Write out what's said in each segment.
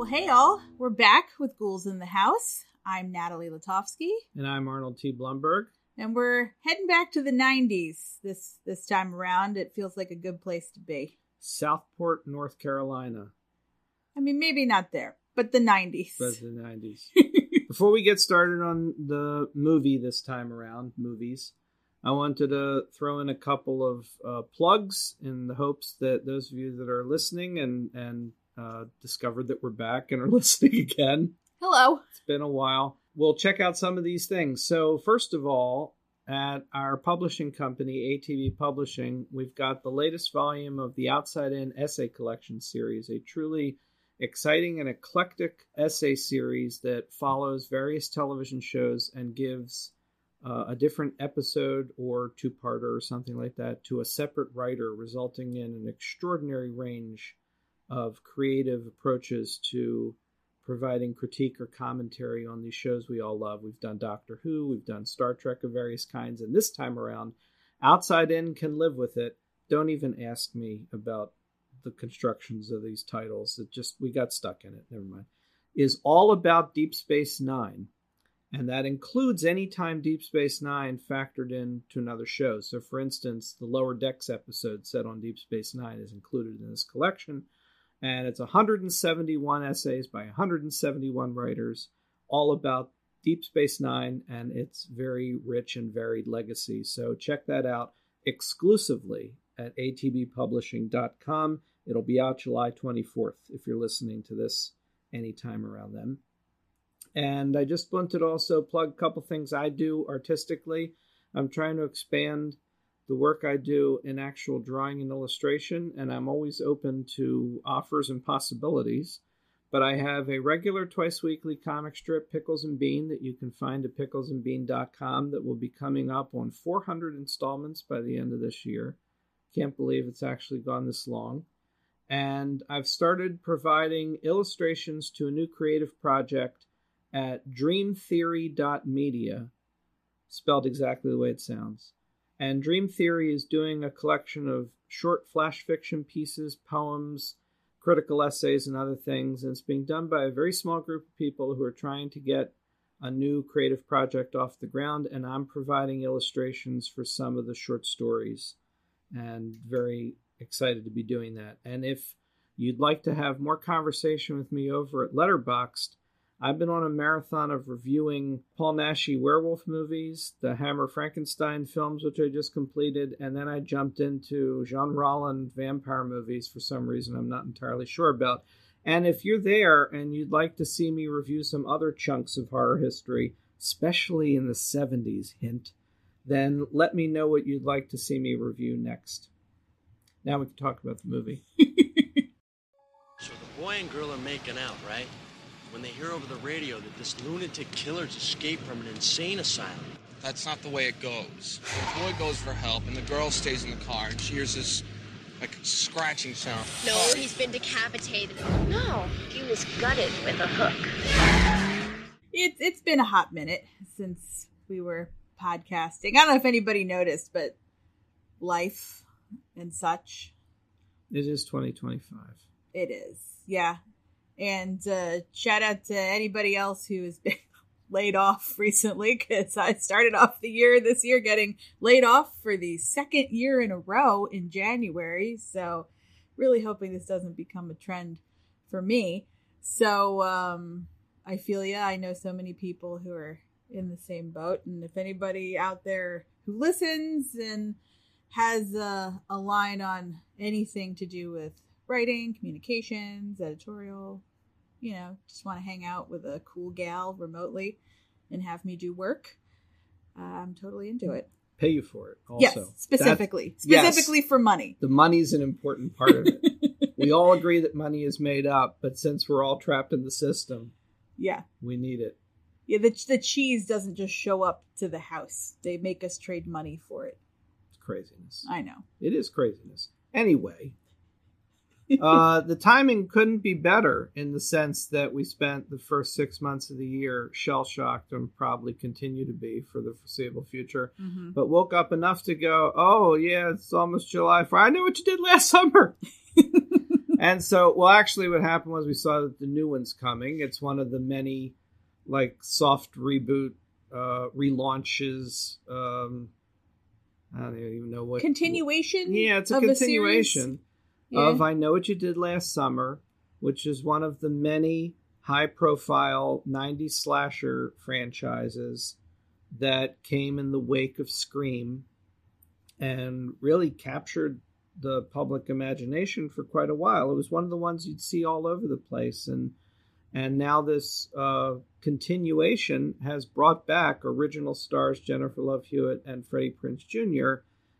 Well, hey all, we're back with Ghouls in the House. I'm Natalie Latovsky. And I'm Arnold T. Blumberg. And we're heading back to the 90s this time around. It feels like a good place to be. Southport, North Carolina. I mean, maybe not there, but the 90s. But the 90s. Before we get started on the movie this time around, movies, I wanted to throw in a couple of plugs in the hopes that those of you that are listening and discovered that we're back and are listening again. Hello. It's been a while. We'll check out some of these things. So first of all, at our publishing company, ATB Publishing, we've got the latest volume of the Outside In Essay Collection series, a truly exciting and eclectic essay series that follows various television shows and gives a different episode or two-parter or something like that to a separate writer, resulting in an extraordinary range of creative approaches to providing critique or commentary on these shows we all love. We've done Doctor Who, we've done Star Trek of various kinds, and this time around, Outside In can live with it. Don't even ask me about the constructions of these titles. We got stuck in it. Never mind. Is all about Deep Space Nine, and that includes any time Deep Space Nine factored into another show. So, for instance, the Lower Decks episode set on Deep Space Nine is included in this collection. And it's 171 essays by 171 writers, all about Deep Space Nine and its very rich and varied legacy. So check that out exclusively at atbpublishing.com. It'll be out July 24th if you're listening to this anytime around then. And I just want to also plug a couple things I do artistically. I'm trying to expand the work I do in actual drawing and illustration, and I'm always open to offers and possibilities. But I have a regular twice-weekly comic strip, Pickles and Bean, that you can find at picklesandbean.com that will be coming up on 400 installments by the end of this year. Can't believe it's actually gone this long. And I've started providing illustrations to a new creative project at dreamtheory.media, spelled exactly the way it sounds. And Dream Theory is doing a collection of short flash fiction pieces, poems, critical essays, and other things. And it's being done by a very small group of people who are trying to get a new creative project off the ground. And I'm providing illustrations for some of the short stories. And very excited to be doing that. And if you'd like to have more conversation with me over at Letterboxd, I've been on a marathon of reviewing Paul Naschy werewolf movies, the Hammer Frankenstein films, which I just completed, and then I jumped into Jean Rollin vampire movies for some reason I'm not entirely sure about. And if you're there and you'd like to see me review some other chunks of horror history, especially in the 70s, hint, then let me know what you'd like to see me review next. Now we can talk about the movie. So the boy and girl are making out, right? When they hear over the radio that this lunatic killer's escaped from an insane asylum. That's not the way it goes. The boy goes for help, and the girl stays in the car, and she hears this, scratching sound. No, he's been decapitated. No, he was gutted with a hook. It's been a hot minute since we were podcasting. I don't know if anybody noticed, but life and such. It is 2025. It is, yeah. And shout out to anybody else who has been laid off recently, because I started off this year getting laid off for the second year in a row in January. So really hoping this doesn't become a trend for me. So I feel ya. I know so many people who are in the same boat. And if anybody out there who listens and has a line on anything to do with writing, communications, editorial, just want to hang out with a cool gal remotely and have me do work, I'm totally into it. Pay you for it also. Yes, specifically for money. The money's an important part of it. We all agree that money is made up, but since we're all trapped in the system, yeah, we need it. Yeah, the cheese doesn't just show up to the house. They make us trade money for it. It's craziness. I know. It is craziness. Anyway, the timing couldn't be better in the sense that we spent the first 6 months of the year shell-shocked and probably continue to be for the foreseeable future, but woke up enough to go, oh, yeah, it's almost July 4th. I know what you did last summer. And so, well, actually what happened was we saw that the new one's coming. It's one of the many, like, soft reboot, relaunches. I don't even know what. Continuation? Yeah, it's a continuation of I Know What You Did Last Summer, which is one of the many high-profile 90s slasher franchises that came in the wake of Scream and really captured the public imagination for quite a while. It was one of the ones you'd see all over the place, and now this continuation has brought back original stars Jennifer Love Hewitt and Freddie Prinze Jr.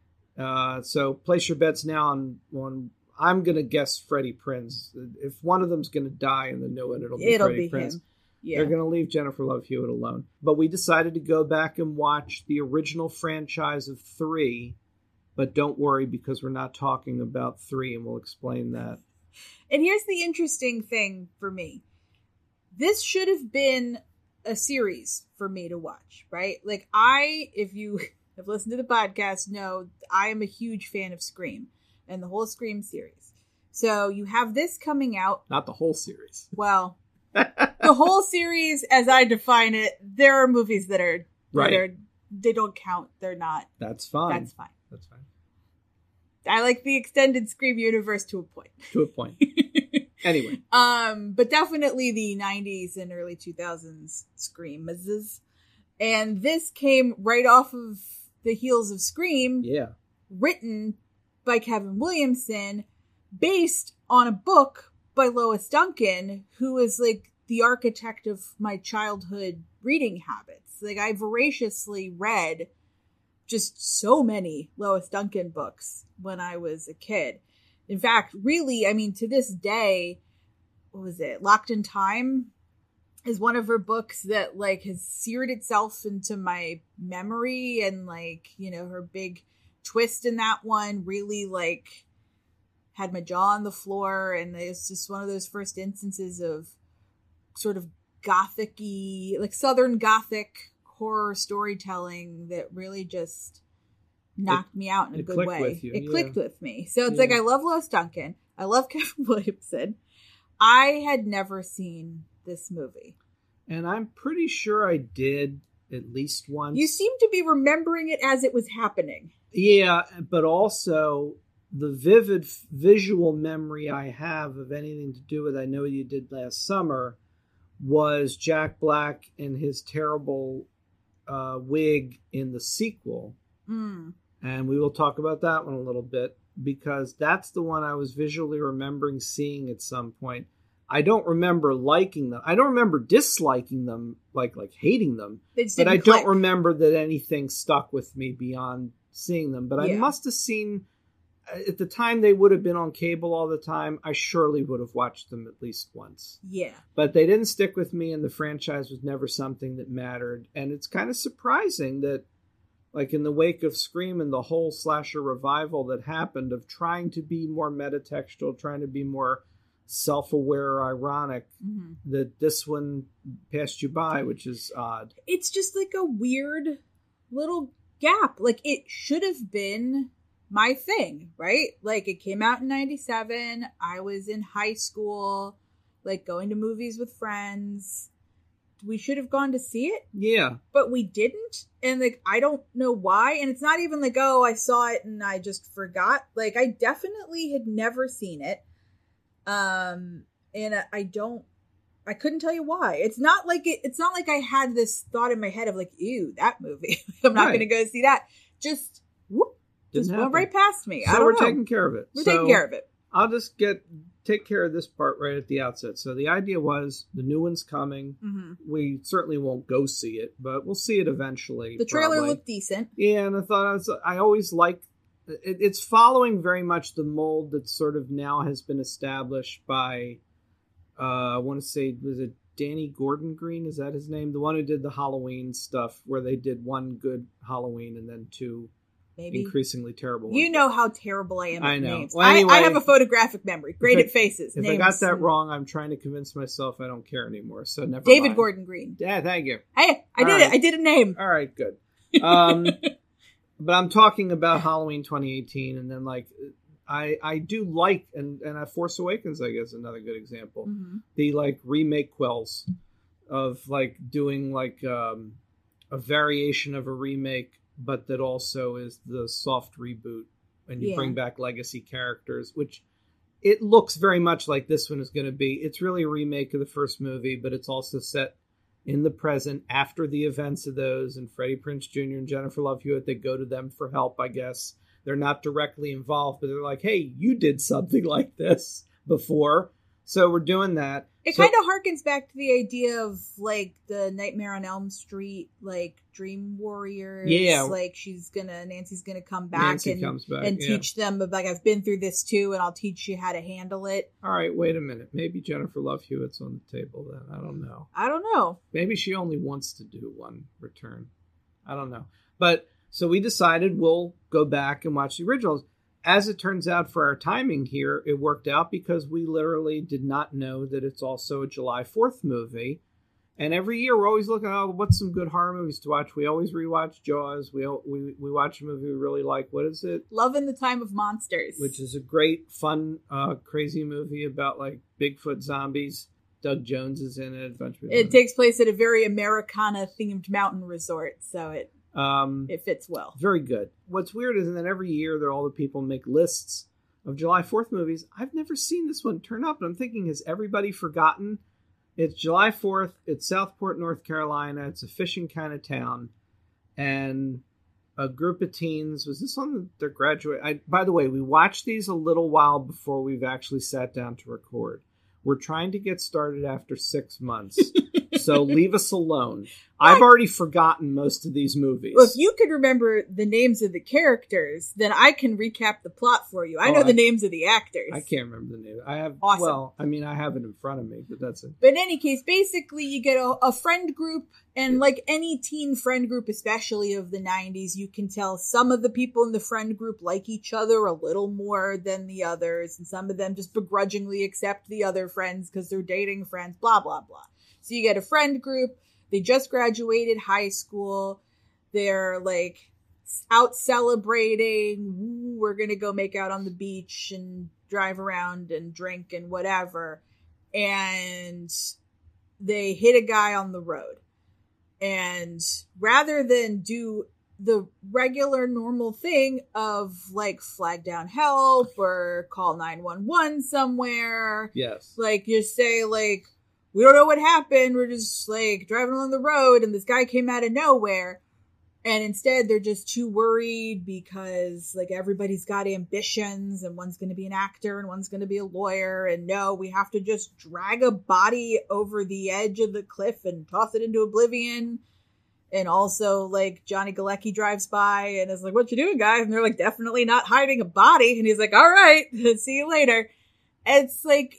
So place your bets now on I'm going to guess Freddie Prinze. If one of them's going to die in the new one, it'll be Freddie Prinze. Him. Yeah. They're going to leave Jennifer Love Hewitt alone. But we decided to go back and watch the original franchise of 3. But don't worry, because we're not talking about 3, and we'll explain that. And here's the interesting thing for me. This should have been a series for me to watch, right? Like, if you have listened to the podcast, know I am a huge fan of Scream and the whole Scream series. So you have this coming out. Not the whole series. Well, the whole series, as I define it, there are movies that are, right. They don't count. They're not. That's fine. That's fine. I like the extended Scream universe to a point. Anyway. But definitely the 90s and early 2000s Screamers. And this came right off of the heels of Scream. Yeah. Written by Kevin Williamson, based on a book by Lois Duncan, who is like the architect of my childhood reading habits. Like, I voraciously read just so many Lois Duncan books when I was a kid. In fact, really, I mean, to this day, what was it? Locked in Time is one of her books that, like, has seared itself into my memory, and, like, you know, her big twist in that one really, like, had my jaw on the floor, and it's just one of those first instances of sort of gothic-y, like Southern Gothic horror storytelling that really just knocked me out in a good way. It clicked with me. So it's like, I love Lois Duncan. I love Kevin Williamson. I had never seen this movie. And I'm pretty sure I did at least once. You seem to be remembering it as it was happening. Yeah, but also the vivid visual memory I have of anything to do with I Know What You Did Last Summer was Jack Black and his terrible wig in the sequel. And we will talk about that one a little bit, because that's the one I was visually remembering seeing at some point. I don't remember liking them. I don't remember disliking them, like hating them. But I don't remember that anything stuck with me beyond seeing them. But I must have seen, at the time they would have been on cable all the time, I surely would have watched them at least once. Yeah. But they didn't stick with me, and the franchise was never something that mattered. And it's kind of surprising that, like, in the wake of Scream and the whole slasher revival that happened of trying to be more metatextual, trying to be more self-aware or ironic, that this one passed you by, which is odd. It's just like a weird little gap. Like, it should have been my thing, right? Like, it came out in 97. I was in high school, like, going to movies with friends. We should have gone to see it. Yeah. But we didn't. And, like, I don't know why. And it's not even like, oh, I saw it and I just forgot. Like, I definitely had never seen it. And I couldn't tell you why. It's not like I had this thought in my head of like, ew, that movie. I'm not going to go see that. Just went right past me. So we're taking care of it. We're taking care of it. I'll just take care of this part right at the outset. So the idea was the new one's coming. We certainly won't go see it, but we'll see it eventually. The trailer looked decent. Yeah, and I always like it's following very much the mold that sort of now has been established by I want to say, was it Danny Gordon Green? Is that his name? The one who did the Halloween stuff, where they did one good Halloween and then two increasingly terrible ones. You know how terrible I am at names. Well, anyway, I have a photographic memory. Great at faces. If names. I got that wrong, I'm trying to convince myself I don't care anymore. So never David mind. Gordon Green. Yeah, thank you. I did it. I did a name. All right, good. But I'm talking about Halloween 2018, and then like I do like, and Force Awakens, I guess, another good example. Mm-hmm. The like remake quells of like doing like a variation of a remake, but that also is the soft reboot, and you bring back legacy characters, which it looks very much like this one is going to be. It's really a remake of the first movie, but it's also set in the present after the events of those, and Freddie Prinze Jr. and Jennifer Love Hewitt, they go to them for help, I guess. They're not directly involved, but they're like, hey, you did something like this before, so we're doing that. It kind of harkens back to the idea of, like, the Nightmare on Elm Street, like, Dream Warriors. Yeah. Like, Nancy's gonna come back and yeah. teach them, like, I've been through this too, and I'll teach you how to handle it. All right, wait a minute. Maybe Jennifer Love Hewitt's on the table then. I don't know. I don't know. Maybe she only wants to do one return. I don't know. But, so we decided we'll go back and watch the originals. As it turns out, for our timing here, it worked out because we literally did not know that it's also a July 4th movie. And every year we're always looking at what's some good horror movies to watch. We always rewatch Jaws. We watch a movie we really like. What is it? Love in the Time of Monsters. Which is a great, fun, crazy movie about like Bigfoot zombies. Doug Jones is in it. A bunch of people. It takes place at a very Americana-themed mountain resort, so it fits well. Very good. What's weird is that every year all the people make lists of July 4th movies. I've never seen this one turn up, and I'm thinking, has everybody forgotten? It's July 4th. It's Southport, North Carolina. It's a fishing kind of town. And a group of teens, was this on their graduate? By the way, we watched these a little while before we've actually sat down to record. We're trying to get started after 6 months. So leave us alone. I've already forgotten most of these movies. Well, if you could remember the names of the characters, then I can recap the plot for you. I know the names of the actors. I can't remember the name. I have. Awesome. Well, I mean, I have it in front of me, but that's it. But in any case, basically, you get a friend group, and like any teen friend group, especially of the 90s, you can tell some of the people in the friend group like each other a little more than the others, and some of them just begrudgingly accept the other friends because they're dating friends, blah, blah, blah. So you get a friend group. They just graduated high school. They're like out celebrating. Woo, we're going to go make out on the beach and drive around and drink and whatever. And they hit a guy on the road. And rather than do the regular normal thing of like flag down help or call 911 somewhere. Yes. Like you say like, we don't know what happened. We're just like driving along the road and this guy came out of nowhere. And instead they're just too worried because like everybody's got ambitions and one's going to be an actor and one's going to be a lawyer. And no, we have to just drag a body over the edge of the cliff and toss it into oblivion. And also like Johnny Galecki drives by and is like, what you doing, guys? And they're like, definitely not hiding a body. And he's like, all right, see you later. And it's like,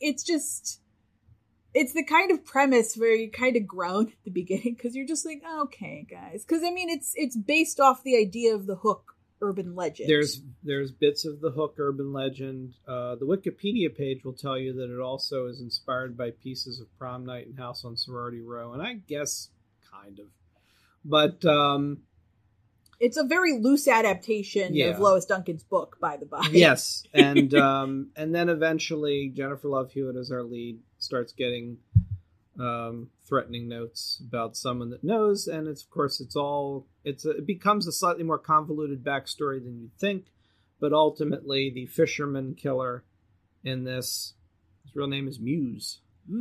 it's the kind of premise where you kind of groan at the beginning because you're just like, okay, guys. Because, I mean, it's based off the idea of the Hook urban legend. There's bits of the Hook urban legend. The Wikipedia page will tell you that it also is inspired by pieces of Prom Night and House on Sorority Row. And I guess kind of. But it's a very loose adaptation of Lois Duncan's book, by the by. Yes. And then eventually Jennifer Love Hewitt as our lead starts getting threatening notes about someone that knows, and it's, of course, it becomes a slightly more convoluted backstory than you'd think, but ultimately the fisherman killer in this, his real name is Muse.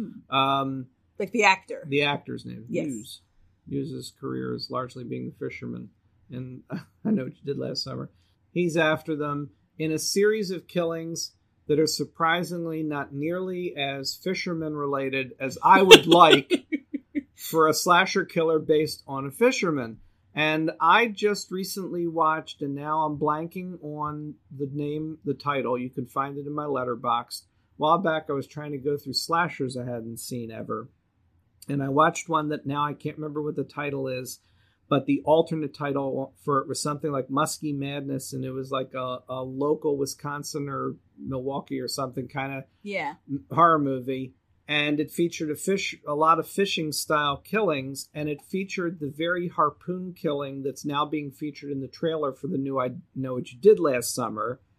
Like the actor. The actor's name, yes. Muse. Muse's career is largely being the fisherman, and I Know What You Did Last Summer. He's after them in a series of killings that are surprisingly not nearly as fisherman-related as I would like for a slasher killer based on a fisherman. And I just recently watched, and now I'm blanking on the title. You can find it in my Letterboxd. A while back, I was trying to go through slashers I hadn't seen ever. And I watched one that now I can't remember what the title is, but the alternate title for it was something like Muskie Madness, and it was like a local Wisconsin or Milwaukee or something kind of horror movie. And it featured a lot of fishing style killings, and it featured the very harpoon killing that's now being featured in the trailer for the new I Know What You Did Last Summer.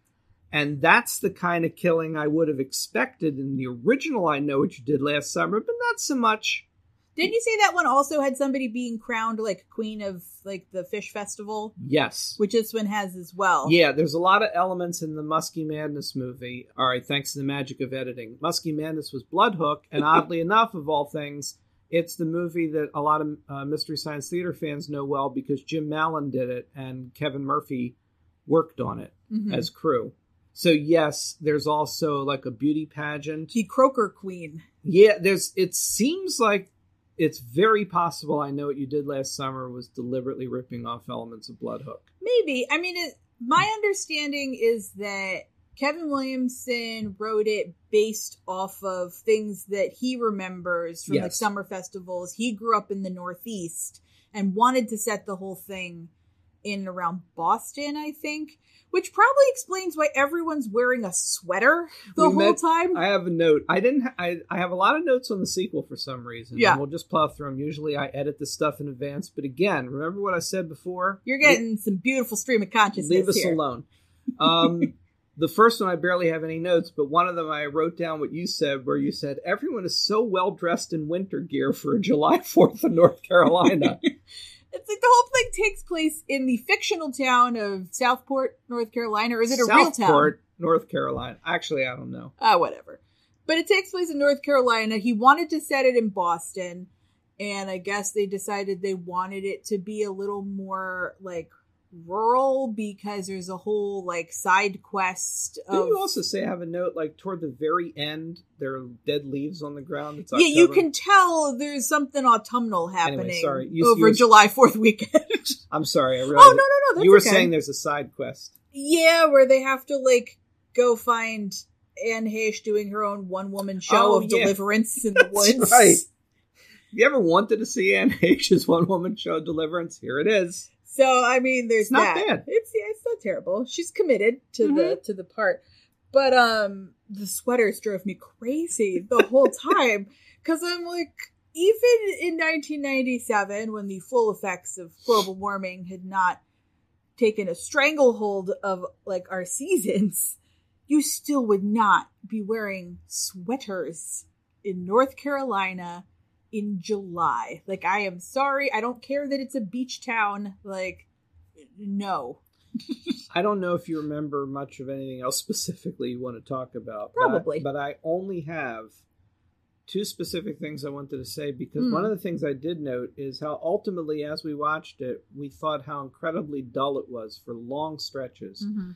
And that's the kind of killing I would have expected in the original I Know What You Did Last Summer, but not so much. Didn't you say that one also had somebody being crowned like queen of like the fish festival? Yes. Which this one has as well. Yeah, there's a lot of elements in the Muskie Madness movie. All right, thanks to the magic of editing. Muskie Madness was Bloodhook, and oddly enough, of all things, it's the movie that a lot of Mystery Science Theater fans know well because Jim Mallon did it and Kevin Murphy worked on it as crew. So yes, there's also like a beauty pageant. The Croaker Queen. Yeah, it seems like it's very possible I Know What You Did Last Summer was deliberately ripping off elements of Bloodhook. Maybe. I mean, my understanding is that Kevin Williamson wrote it based off of things that he remembers from like summer festivals. He grew up in the Northeast and wanted to set the whole thing in and around Boston, I think. Which probably explains why everyone's wearing a sweater the whole time. I have a note. I have a lot of notes on the sequel for some reason. Yeah. And we'll just plow through them. Usually I edit this stuff in advance. But again, remember what I said before? You're getting some beautiful stream of consciousness Leave us here. alone. The first one I barely have any notes, but one of them I wrote down what you said, where you said, everyone is so well dressed in winter gear for a July 4th in North Carolina. It's like the whole thing takes place in the fictional town of Southport, North Carolina, or is it a real town? Southport, North Carolina. Actually, I don't know. Whatever. But it takes place in North Carolina. He wanted to set it in Boston, and I guess they decided they wanted it to be a little more, like, rural because there's a whole, like, side quest of... Didn't you also say, I have a note, like, toward the very end, there are dead leaves on the ground? It's yeah, you can tell there's something autumnal happening anyway, sorry. over July 4th weekend. I'm sorry. I realized Oh, no, that's you were okay. saying there's a side quest. Yeah, where they have to, like, go find Anne Heche doing her own one-woman show Deliverance in the woods. That's right. You ever wanted to see Anne Heche's one-woman show, Deliverance? Here it is. So, I mean, there's not that. bad. It's not terrible. She's committed to the part. But the sweaters drove me crazy the whole time. Because I'm like, even in 1997, when the full effects of global warming had not taken a stranglehold of, like, our seasons, you still would not be wearing sweaters in North Carolina in July. Like, I am sorry. I don't care that it's a beach town. Like, no. I don't know if you remember much of anything else specifically you want to talk about. Probably. But I only have two specific things I wanted to say, because one of the things I did note is how ultimately, as we watched it, we thought how incredibly dull it was for long stretches. Mm-hmm.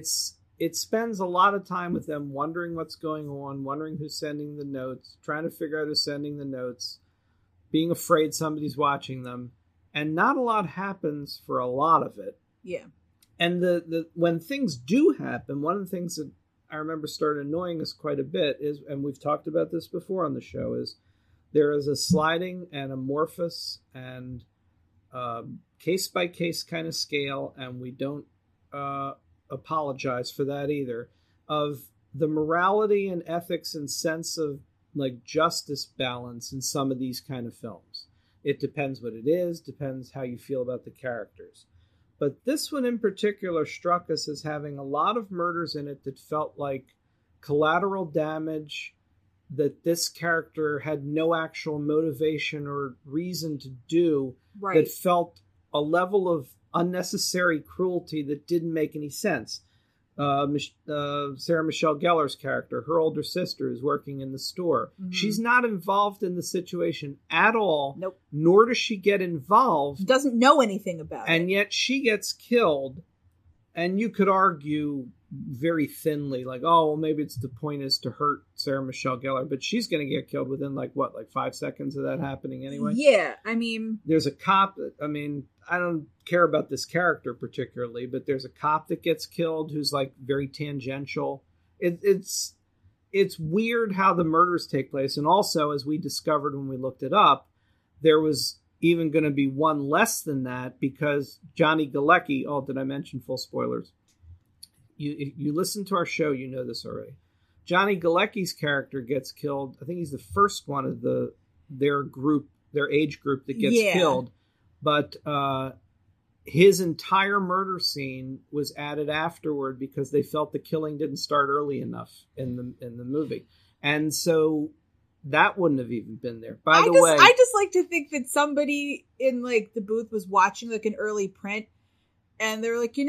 It spends a lot of time with them wondering what's going on, wondering who's sending the notes, trying to figure out who's sending the notes, being afraid somebody's watching them, and not a lot happens for a lot of it. Yeah. And the when things do happen, one of the things that I remember started annoying us quite a bit is, and we've talked about this before on the show, is there is a sliding and amorphous and case-by-case kind of scale, and we don't apologize for that either, of the morality and ethics and sense of, like, justice balance in some of these kind of films. It depends what it is, depends how you feel about the characters. But this one in particular struck us as having a lot of murders in it that felt like collateral damage that this character had no actual motivation or reason to do, Right. that felt a level of unnecessary cruelty that didn't make any sense. Sarah Michelle Gellar's character, her older sister, is working in the store. Mm-hmm. She's not involved in the situation at all. Nope. Nor does she get involved. Doesn't know anything about it. And yet she gets killed. And you could argue very thinly, like, oh, well, maybe it's the point is to hurt Sarah Michelle Gellar, but she's going to get killed within, like, 5 seconds of that happening anyway? Yeah, I mean... There's a cop, I mean, I don't care about this character particularly, but there's a cop that gets killed who's, like, very tangential. It's weird how the murders take place, and also, as we discovered when we looked it up, there was even going to be one less than that, because Johnny Galecki, oh, did I mention full spoilers? You listen to our show, you know this already. Johnny Galecki's character gets killed. I think he's the first one of their age group that gets killed. But his entire murder scene was added afterward because they felt the killing didn't start early enough in the movie. And so that wouldn't have even been there. By the way, I just like to think that somebody in like the booth was watching like an early print and they're like,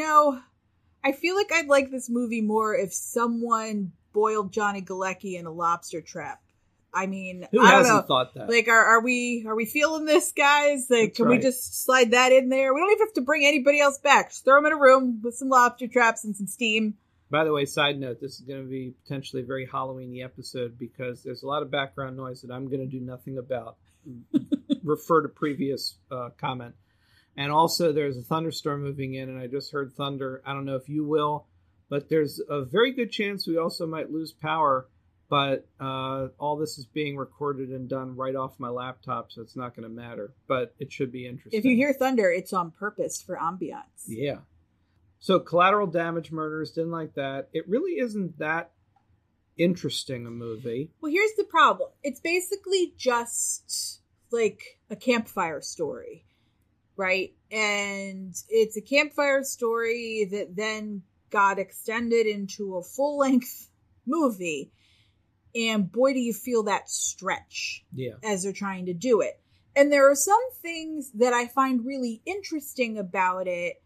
I feel like I'd like this movie more if someone boiled Johnny Galecki in a lobster trap. I mean, who I don't hasn't know. thought that? Like, are we feeling this, guys? Like, That's can we right. just slide that in there? We don't even have to bring anybody else back. Just throw them in a room with some lobster traps and some steam. By the way, side note, this is going to be potentially a very Halloween-y episode because there's a lot of background noise that I'm going to do nothing about. Refer to previous comment. And also, there's a thunderstorm moving in, and I just heard thunder. I don't know if you will, but there's a very good chance we also might lose power. But all this is being recorded and done right off my laptop, so it's not going to matter. But it should be interesting. If you hear thunder, it's on purpose for ambiance. Yeah. So Collateral Damage Murders, didn't like that. It really isn't that interesting a movie. Well, here's the problem. It's basically just like a campfire story, right? And it's a campfire story that then got extended into a full-length movie. And boy, do you feel that stretch as they're trying to do it. And there are some things that I find really interesting about it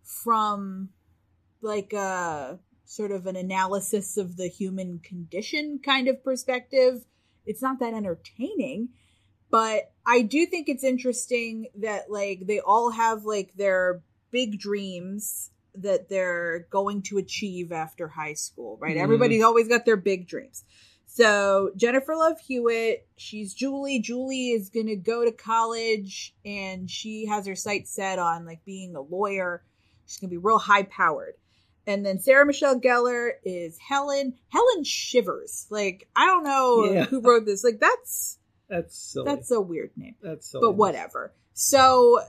from like a sort of an analysis of the human condition kind of perspective. It's not that entertaining, but I do think it's interesting that like they all have like their big dreams that they're going to achieve after high school, right? Mm-hmm. Everybody's always got their big dreams. So Jennifer Love Hewitt, she's Julie. Julie is going to go to college and she has her sights set on like being a lawyer. She's going to be real high powered. And then Sarah Michelle Gellar is Helen. Helen Shivers. Like, I don't know who wrote this. Like, that's silly. That's a weird name. That's silly. But whatever. So,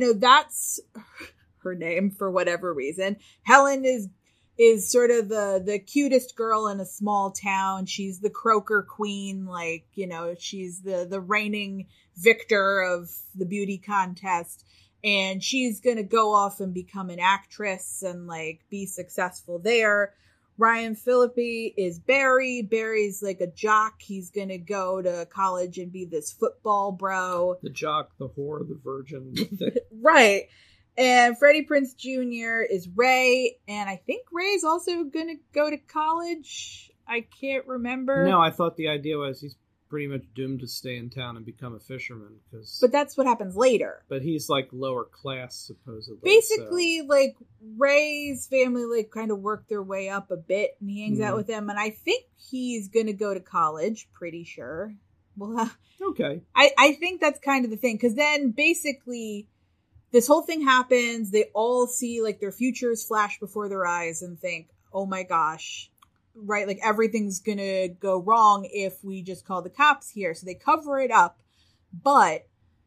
that's her name for whatever reason. Helen is sort of the cutest girl in a small town. She's the croaker queen. Like, she's the reigning victor of the beauty contest. And she's going to go off and become an actress and like be successful there. Ryan Phillippe is Barry. Barry's like a jock. He's going to go to college and be this football bro. The jock, the whore, the virgin. Right. And Freddie Prinze Jr. is Ray. And I think Ray's also going to go to college. I can't remember. No, I thought the idea was he's pretty much doomed to stay in town and become a fisherman. But that's what happens later. But he's like lower class, supposedly. Basically, like Ray's family like kind of worked their way up a bit and he hangs out with them. And I think he's going to go to college, pretty sure. Well, okay. I think that's kind of the thing. Because then basically this whole thing happens. They all see like their futures flash before their eyes and think, oh my gosh. Right, like everything's gonna go wrong if we just call the cops here. So they cover it up, but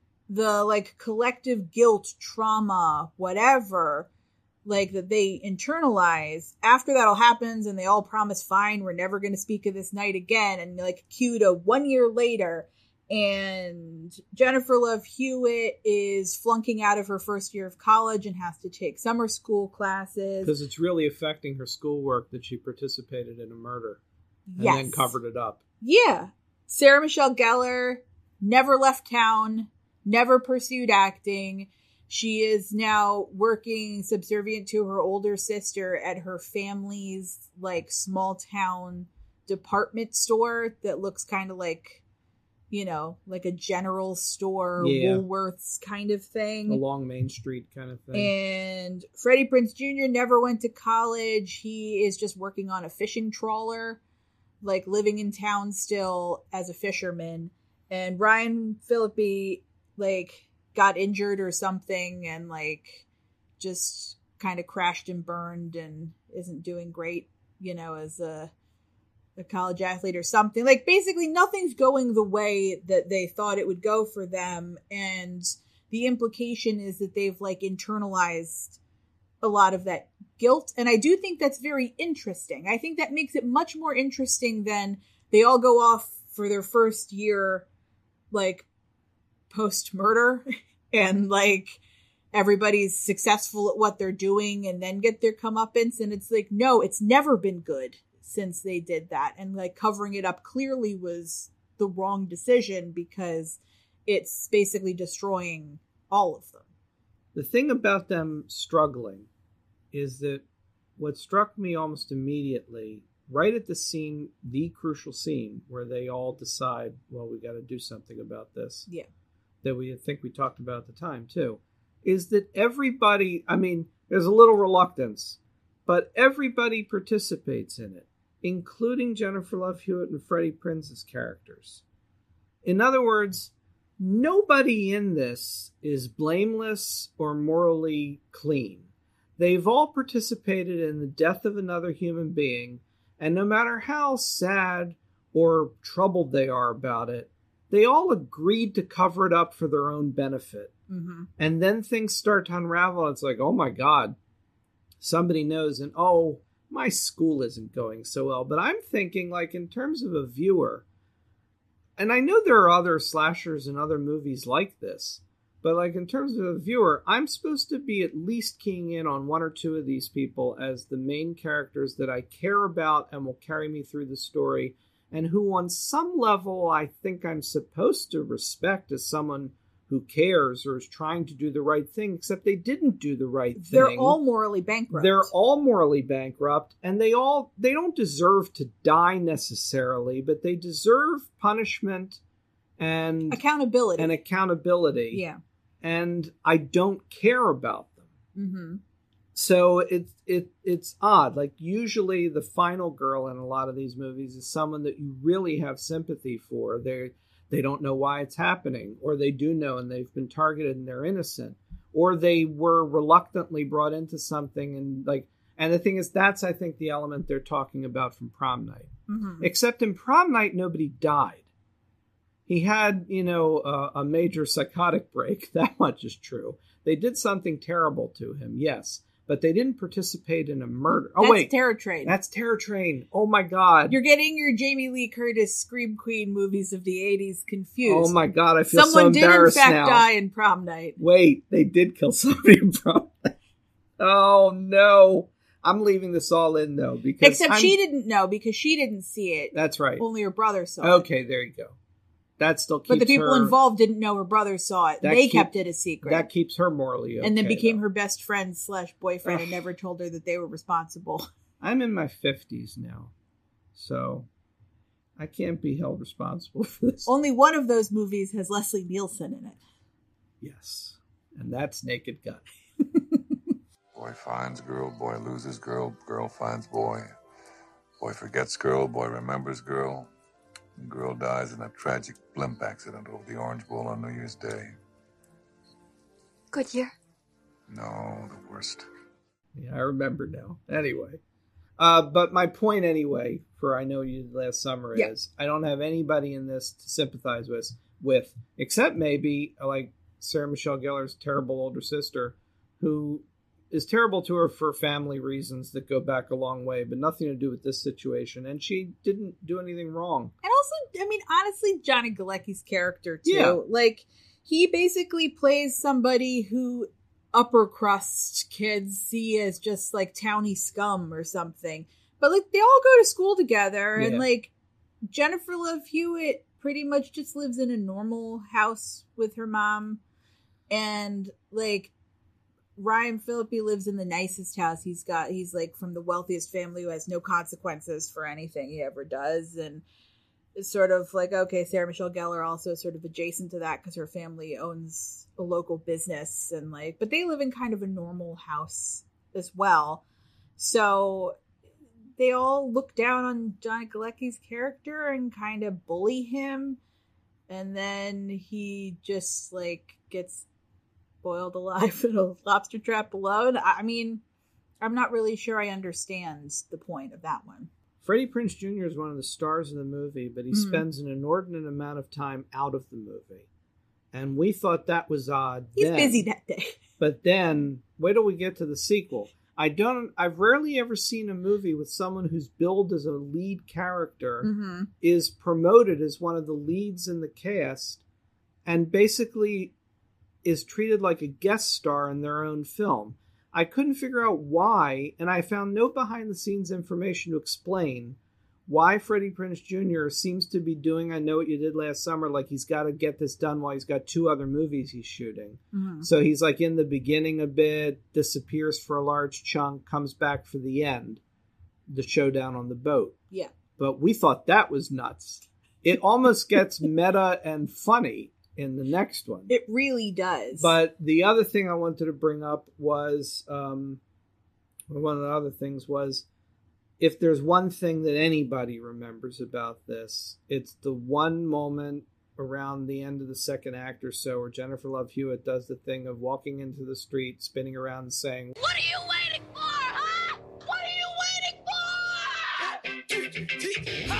the like collective guilt, trauma, whatever, like that they internalize after that all happens and they all promise, fine, we're never gonna speak of this night again. And like cue to 1 year later, and Jennifer Love Hewitt is flunking out of her first year of college and has to take summer school classes. Because it's really affecting her schoolwork that she participated in a murder. Yes. And then covered it up. Yeah. Sarah Michelle Gellar never left town, never pursued acting. She is now working subservient to her older sister at her family's like small town department store that looks kind of like, like a general store, Woolworths kind of thing. Along Main Street kind of thing. And Freddie Prinze Jr. never went to college. He is just working on a fishing trawler, like living in town still as a fisherman. And Ryan Phillippe, like, got injured or something and, like, just kind of crashed and burned and isn't doing great, as a college athlete or something. Like, basically nothing's going the way that they thought it would go for them. And the implication is that they've like internalized a lot of that guilt. And I do think that's very interesting. I think that makes it much more interesting than they all go off for their first year, like post-murder and like everybody's successful at what they're doing and then get their comeuppance. And it's like, no, it's never been good since they did that. And like covering it up clearly was the wrong decision because it's basically destroying all of them. The thing about them struggling is that what struck me almost immediately, right at the scene, the crucial scene where they all decide, well, we got to do something about this. Yeah. That we think we talked about at the time too, is that everybody, I mean, there's a little reluctance, but everybody participates in it, including Jennifer Love Hewitt and Freddie Prinze's characters. In other words, nobody in this is blameless or morally clean. They've all participated in the death of another human being, and no matter how sad or troubled they are about it, they all agreed to cover it up for their own benefit. Mm-hmm. And then things start to unravel. It's like, oh my God, somebody knows, and oh, my school isn't going so well. But I'm thinking, like, in terms of a viewer, and I know there are other slashers and other movies like this, but like in terms of a viewer, I'm supposed to be at least keying in on one or two of these people as the main characters that I care about and will carry me through the story, and who on some level I think I'm supposed to respect as someone who cares or is trying to do the right thing, except they didn't do the right thing. They're all morally bankrupt. They're all morally bankrupt, and they don't deserve to die necessarily, but they deserve punishment and accountability. Yeah. And I don't care about them. Mm-hmm. So it's odd. Like, usually the final girl in a lot of these movies is someone that you really have sympathy for. They don't know why it's happening, or they do know and they've been targeted and they're innocent, or they were reluctantly brought into something and the thing is, that's, I think, the element they're talking about from Prom Night. Mm-hmm. Except in Prom Night, nobody died. He had, a major psychotic break. That much is true. They did something terrible to him, yes, but they didn't participate in a murder. Oh, wait. Terror Train. That's Terror Train. Oh, my God. You're getting your Jamie Lee Curtis Scream Queen movies of the 80s confused. Oh, my God. I feel Someone so embarrassed now. did, in fact, die in Prom Night. Wait, they did kill somebody in Prom Night. Oh, no. I'm leaving this all in, though. She didn't know because she didn't see it. That's right. Only her brother saw it. Okay, there you go. That still keeps her... But the people involved didn't know her brother saw it. They kept it a secret. That keeps her morally okay. And then became her best friend / boyfriend and never told her that they were responsible. I'm in my 50s now, so I can't be held responsible for this. Only one of those movies has Leslie Nielsen in it. Yes, and that's Naked Gun. Boy finds girl, boy loses girl, girl finds boy. Boy forgets girl, boy remembers girl. And girl dies in a tragic blimp accident over the Orange Bowl on New Year's Day. Good year? No, the worst. Yeah, I remember now. Anyway. But my point anyway, for I Know You Last Summer, is I don't have anybody in this to sympathize with, except maybe like Sarah Michelle Gellar's terrible older sister, who is terrible to her for family reasons that go back a long way, but nothing to do with this situation. And she didn't do anything wrong. And also, I mean, honestly, Johnny Galecki's character, too. Yeah. Like, he basically plays somebody who upper crust kids see as just, like, towny scum or something. But, like, they all go to school together. Yeah. And, like, Jennifer Love Hewitt pretty much just lives in a normal house with her mom. And, like, Ryan Phillippe lives in the nicest house. He's like from the wealthiest family who has no consequences for anything he ever does. And it's sort of like, okay, Sarah Michelle Gellar also sort of adjacent to that because her family owns a local business and like, but they live in kind of a normal house as well. So they all look down on Johnny Galecki's character and kind of bully him. And then he just like gets boiled alive in a lobster trap below. I mean, I'm not really sure I understand the point of that one. Freddie Prinze Jr. is one of the stars of the movie, but he spends an inordinate amount of time out of the movie. And we thought that was odd. He's busy that day. But then, wait till we get to the sequel. I've rarely ever seen a movie with someone who's billed as a lead character is promoted as one of the leads in the cast and basically is treated like a guest star in their own film. I couldn't figure out why, and I found no behind-the-scenes information to explain why Freddie Prinze Jr. seems to be doing I Know What You Did Last Summer, like he's got to get this done while he's got 2 other movies he's shooting. Mm-hmm. So he's like in the beginning a bit, disappears for a large chunk, comes back for the end, the showdown on the boat. Yeah. But we thought that was nuts. It almost gets meta and funny in the next one. It really does. But the other thing I wanted to bring up was, one of the other things was, if there's one thing that anybody remembers about this, it's the one moment around the end of the second act or so where Jennifer Love Hewitt does the thing of walking into the street, spinning around and saying, "What are you waiting for, huh? What are you waiting for?"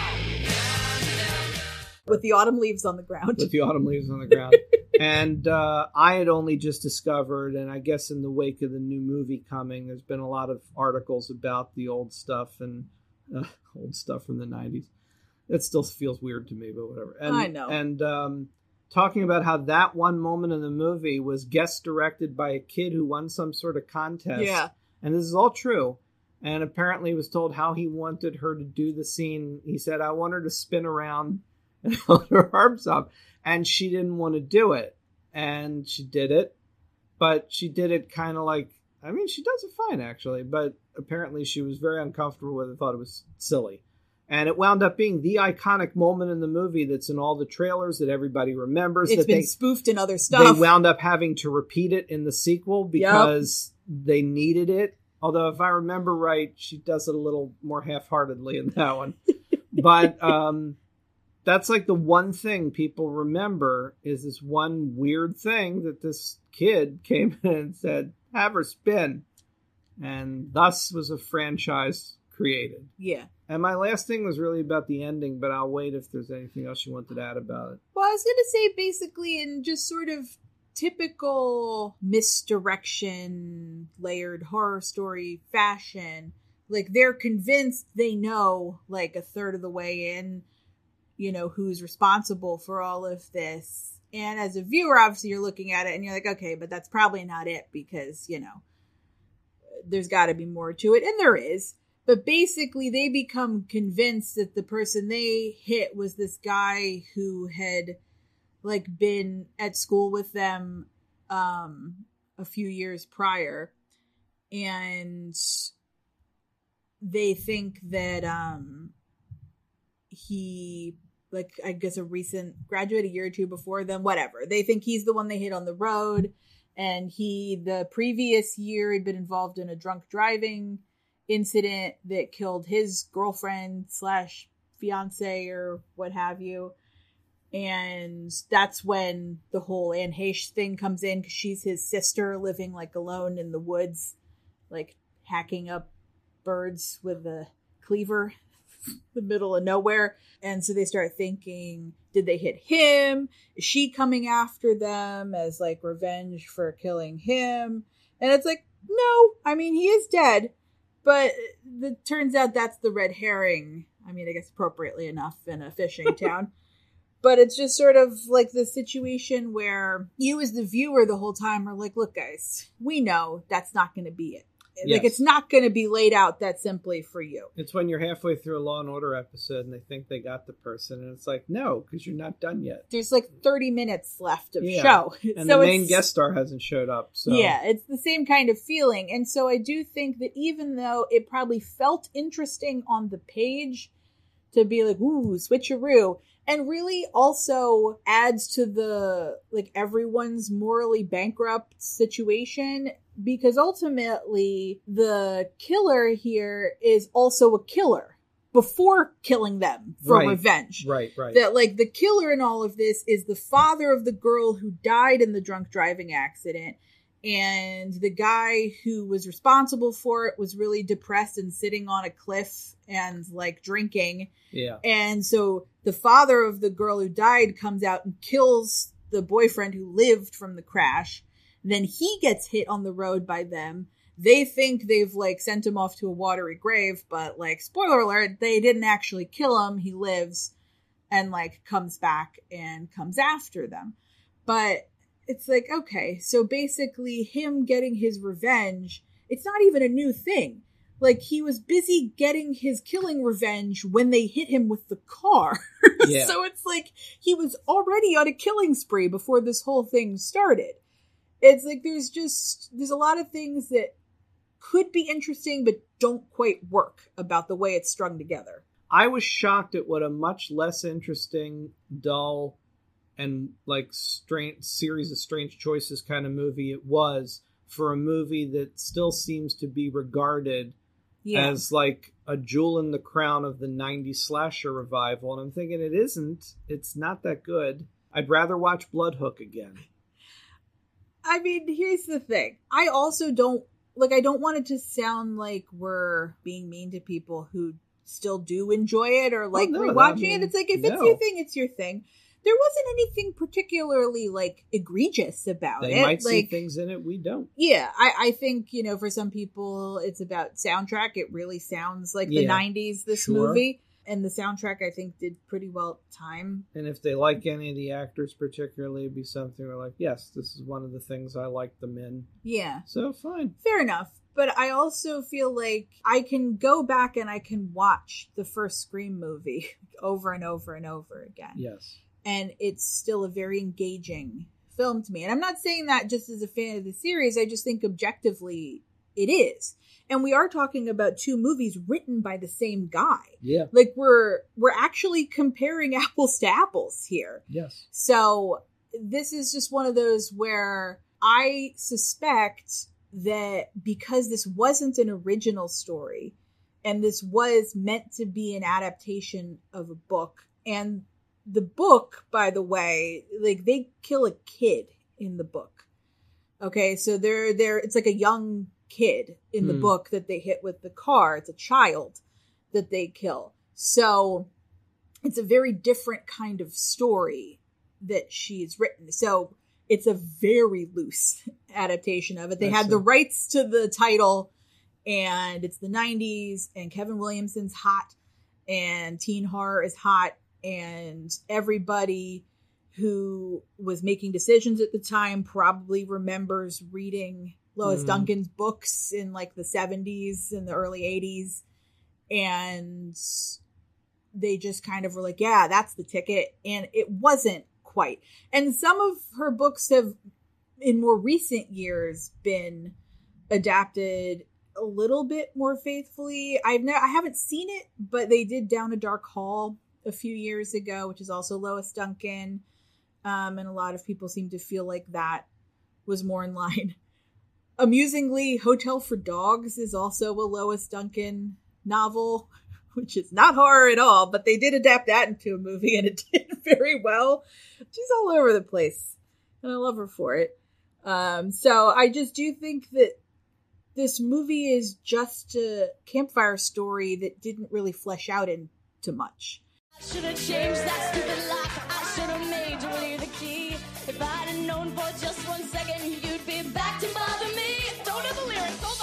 With the autumn leaves on the ground. With the autumn leaves on the ground. And I had only just discovered, and I guess in the wake of the new movie coming, there's been a lot of articles about the old stuff and old stuff from the 90s. It still feels weird to me, but whatever. And, I know. And talking about how that one moment in the movie was guest directed by a kid who won some sort of contest. Yeah. And this is all true. And apparently was told how he wanted her to do the scene. He said, I want her to spin around and hold her arms up. And she didn't want to do it. And she did it. But she did it kind of like, I mean, she does it fine, actually. But apparently she was very uncomfortable with it, thought it was silly. And it wound up being the iconic moment in the movie that's in all the trailers that everybody remembers. It's that been spoofed in other stuff. They wound up having to repeat it in the sequel because they needed it. Although, if I remember right, she does it a little more half-heartedly in that one. But that's like the one thing people remember is this one weird thing that this kid came in and said, have her spin. And thus was a franchise created. Yeah. And my last thing was really about the ending, but I'll wait if there's anything else you wanted to add about it. Well, I was going to say basically in just sort of typical misdirection, layered horror story fashion, like they're convinced they know like a third of the way in, you know, who's responsible for all of this. And as a viewer, obviously you're looking at it and you're like, okay, but that's probably not it because, you know, there's got to be more to it. And there is. But basically they become convinced that the person they hit was this guy who had like been at school with them a few years prior. And they think that he, like, I guess a recent graduate, a year or two before them, whatever. They think he's the one they hit on the road. And he, the previous year, had been involved in a drunk driving incident that killed his girlfriend / fiance or what have you. And that's when the whole Anne Heche thing comes in because she's his sister living like alone in the woods, like hacking up birds with a cleaver in the middle of nowhere. And so they start thinking, did they hit him? Is she coming after them as like revenge for killing him? And it's like, no, I mean, he is dead. But it turns out that's the red herring. I mean, I guess appropriately enough in a fishing town. But it's just sort of like the situation where you as the viewer the whole time are like, look, guys, we know that's not going to be it. Yes. Like, it's not going to be laid out that simply for you. It's when you're halfway through a Law and Order episode and they think they got the person. And it's like, no, because you're not done yet. There's like 30 minutes left of show. And so the main guest star hasn't showed up. So. Yeah, it's the same kind of feeling. And so I do think that even though it probably felt interesting on the page to be like, ooh, switcheroo, and really also adds to the, like, everyone's morally bankrupt situation, because ultimately the killer here is also a killer before killing them for revenge. Right. That, like, the killer in all of this is the father of the girl who died in the drunk driving accident. And the guy who was responsible for it was really depressed and sitting on a cliff and, like, drinking. Yeah. And so the father of the girl who died comes out and kills the boyfriend who lived from the crash. Then he gets hit on the road by them. They think they've, like, sent him off to a watery grave, but, like, spoiler alert, they didn't actually kill him. He lives and, like, comes back and comes after them. But it's like, okay, so basically him getting his revenge, it's not even a new thing. Like, he was busy getting his killing revenge when they hit him with the car. Yeah. So it's like he was already on a killing spree before this whole thing started. It's like there's a lot of things that could be interesting but don't quite work about the way it's strung together. I was shocked at what a much less interesting, dull, and like series of strange choices kind of movie it was for a movie that still seems to be regarded as like a jewel in the crown of the 90s slasher revival. And I'm thinking it isn't. It's not that good. I'd rather watch Bloodhook again. I mean, here's the thing. I also don't want it to sound like we're being mean to people who still do enjoy it or like rewatching it. It's like, if it's your thing, it's your thing. There wasn't anything particularly like egregious about it. They might see things in it we don't. Yeah, I think, for some people it's about soundtrack. It really sounds like the 90s, this movie. And the soundtrack, I think, did pretty well time. And if they like any of the actors particularly, it'd be something where like, yes, this is one of the things I like them in. Yeah. So, fine. Fair enough. But I also feel like I can go back and I can watch the first Scream movie over and over and over again. Yes. And it's still a very engaging film to me. And I'm not saying that just as a fan of the series. I just think objectively it is. And we are talking about two movies written by the same guy. Yeah. Like we're actually comparing apples to apples here. Yes. So this is just one of those where I suspect that because this wasn't an original story and this was meant to be an adaptation of a book, and the book, by the way, like they kill a kid in the book. Okay, so they're it's like a young kid in the book that they hit with the car. It's a child that they kill. So it's a very different kind of story that she's written. So it's a very loose adaptation of it. They had the rights to the title, and it's the 90s, and Kevin Williamson's hot, and teen horror is hot, and everybody who was making decisions at the time probably remembers reading Lois Duncan's books in like the 70s and the early 80s. And they just kind of were like, yeah, that's the ticket. And it wasn't quite. And some of her books have, in more recent years, been adapted a little bit more faithfully. I haven't seen it, but they did Down a Dark Hall a few years ago, which is also Lois Duncan. And a lot of people seem to feel like that was more in line. Amusingly, Hotel for Dogs is also a Lois Duncan novel, which is not horror at all, but they did adapt that into a movie and it did very well. She's all over the place, and I love her for it. So I just do think that this movie is just a campfire story that didn't really flesh out into much. I should have changed that stupid lock. I should have made you clear the key. If I'd have known for just 1 second, you'd be back to bother me. Don't know the lyrics. Hold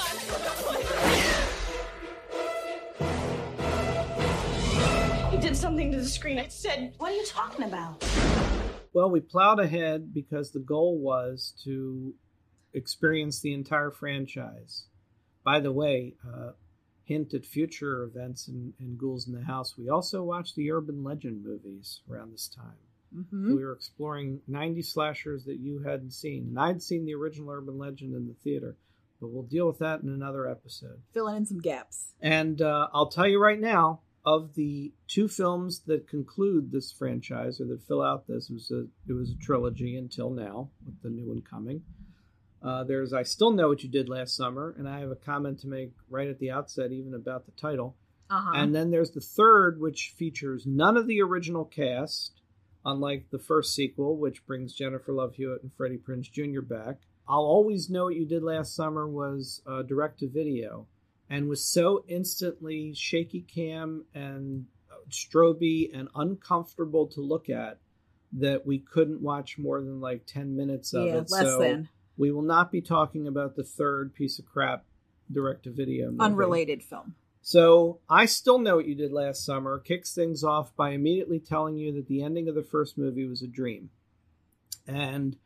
on. He did something to the screen. I said, what are you talking about? Well, we plowed ahead because the goal was to experience the entire franchise. By the way, hint at future events in Ghouls in the House, we also watched the Urban Legend movies around this time. Mm-hmm. We were exploring 90 slashers that you hadn't seen. And I'd seen the original Urban Legend in the theater, but we'll deal with that in another episode. Filling in some gaps. And I'll tell you right now, of the two films that conclude this franchise, or that fill out this, it was a trilogy until now, with the new one coming. There's I Still Know What You Did Last Summer, and I have a comment to make right at the outset even about the title. Uh-huh. And then there's the third, which features none of the original cast, unlike the first sequel, which brings Jennifer Love Hewitt and Freddie Prinze Jr. back. I'll Always Know What You Did Last Summer was direct-to-video, and was so instantly shaky cam and stroby and uncomfortable to look at that we couldn't watch more than like 10 minutes of it. Less than. We will not be talking about the third piece of crap direct-to-video movie. Unrelated film. So, I Still Know What You Did Last Summer kicks things off by immediately telling you that the ending of the first movie was a dream. And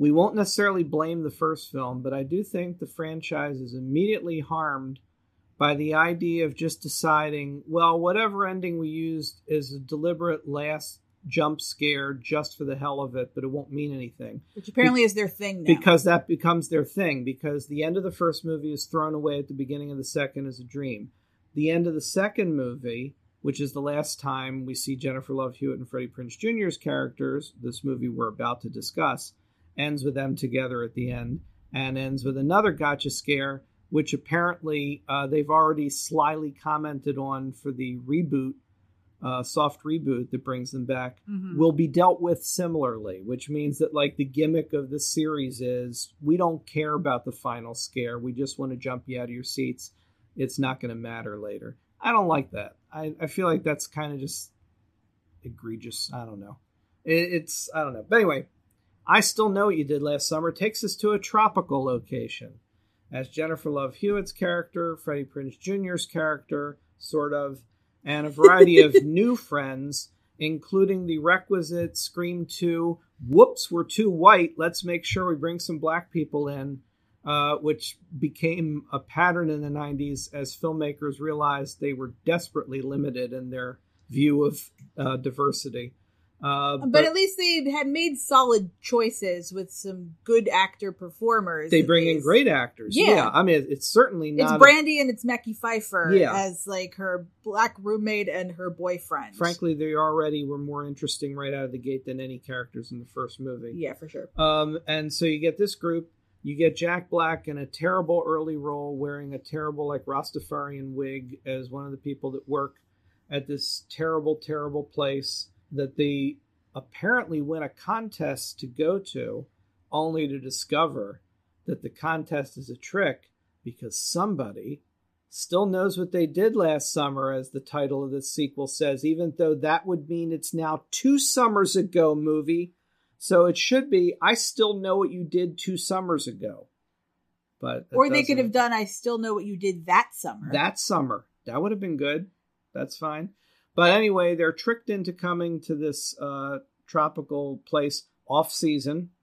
We won't necessarily blame the first film, but I do think the franchise is immediately harmed by the idea of just deciding, well, whatever ending we used is a deliberate last jump scare just for the hell of it, but it won't mean anything. Which apparently is their thing now. Because that becomes their thing, because the end of the first movie is thrown away at the beginning of the second as a dream. The end of the second movie, which is the last time we see Jennifer Love Hewitt and Freddie Prinze Jr.'s characters, this movie we're about to discuss, ends with them together at the end, and ends with another gotcha scare, which apparently they've already slyly commented on for the reboot, soft reboot that brings them back, will be dealt with similarly, which means that like the gimmick of this series is we don't care about the final scare. We just want to jump you out of your seats. It's not going to matter later. I don't like that. I feel like that's kind of just egregious. I don't know. I don't know. But anyway, I Still Know What You Did Last Summer takes us to a tropical location. As Jennifer Love Hewitt's character, Freddie Prinze Jr.'s character, sort of, and a variety of new friends, including the requisite Scream 2, whoops, we're too white, let's make sure we bring some black people in, which became a pattern in the 90s as filmmakers realized they were desperately limited in their view of diversity. But at least they had made solid choices with some good actor performers. They bring in great actors. Yeah. I mean, it's certainly not... It's Brandy and it's Mekhi Phifer as like her black roommate and her boyfriend. Frankly, they already were more interesting right out of the gate than any characters in the first movie. Yeah, for sure. And so you get this group. You get Jack Black in a terrible early role wearing a terrible like Rastafarian wig as one of the people that work at this terrible, terrible place that they apparently win a contest to go to, only to discover that the contest is a trick because somebody still knows what they did last summer, as the title of the sequel says, even though that would mean it's now 2 summers ago movie. So it should be, I Still Know What You Did 2 summers ago. But or they could have done, I Still Know What You Did That Summer. That summer. That would have been good. That's fine. But anyway, they're tricked into coming to this tropical place off-season,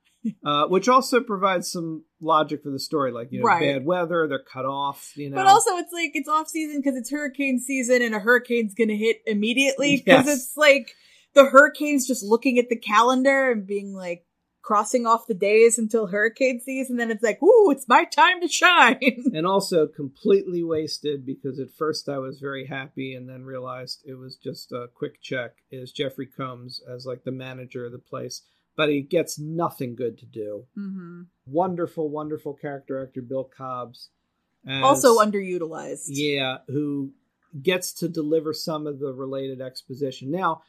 which also provides some logic for the story. Like, bad weather, they're cut off, But also it's like it's off-season because it's hurricane season and a hurricane's going to hit immediately. Because it's like the hurricane's just looking at the calendar and being like, crossing off the days until hurricane season, then it's like, ooh, it's my time to shine. And also completely wasted because at first I was very happy and then realized it was just a quick check, is Jeffrey Combs as like the manager of the place. But he gets nothing good to do. Mm-hmm. Wonderful, wonderful character actor Bill Cobbs. Also underutilized. Yeah, who gets to deliver some of the related exposition. Now,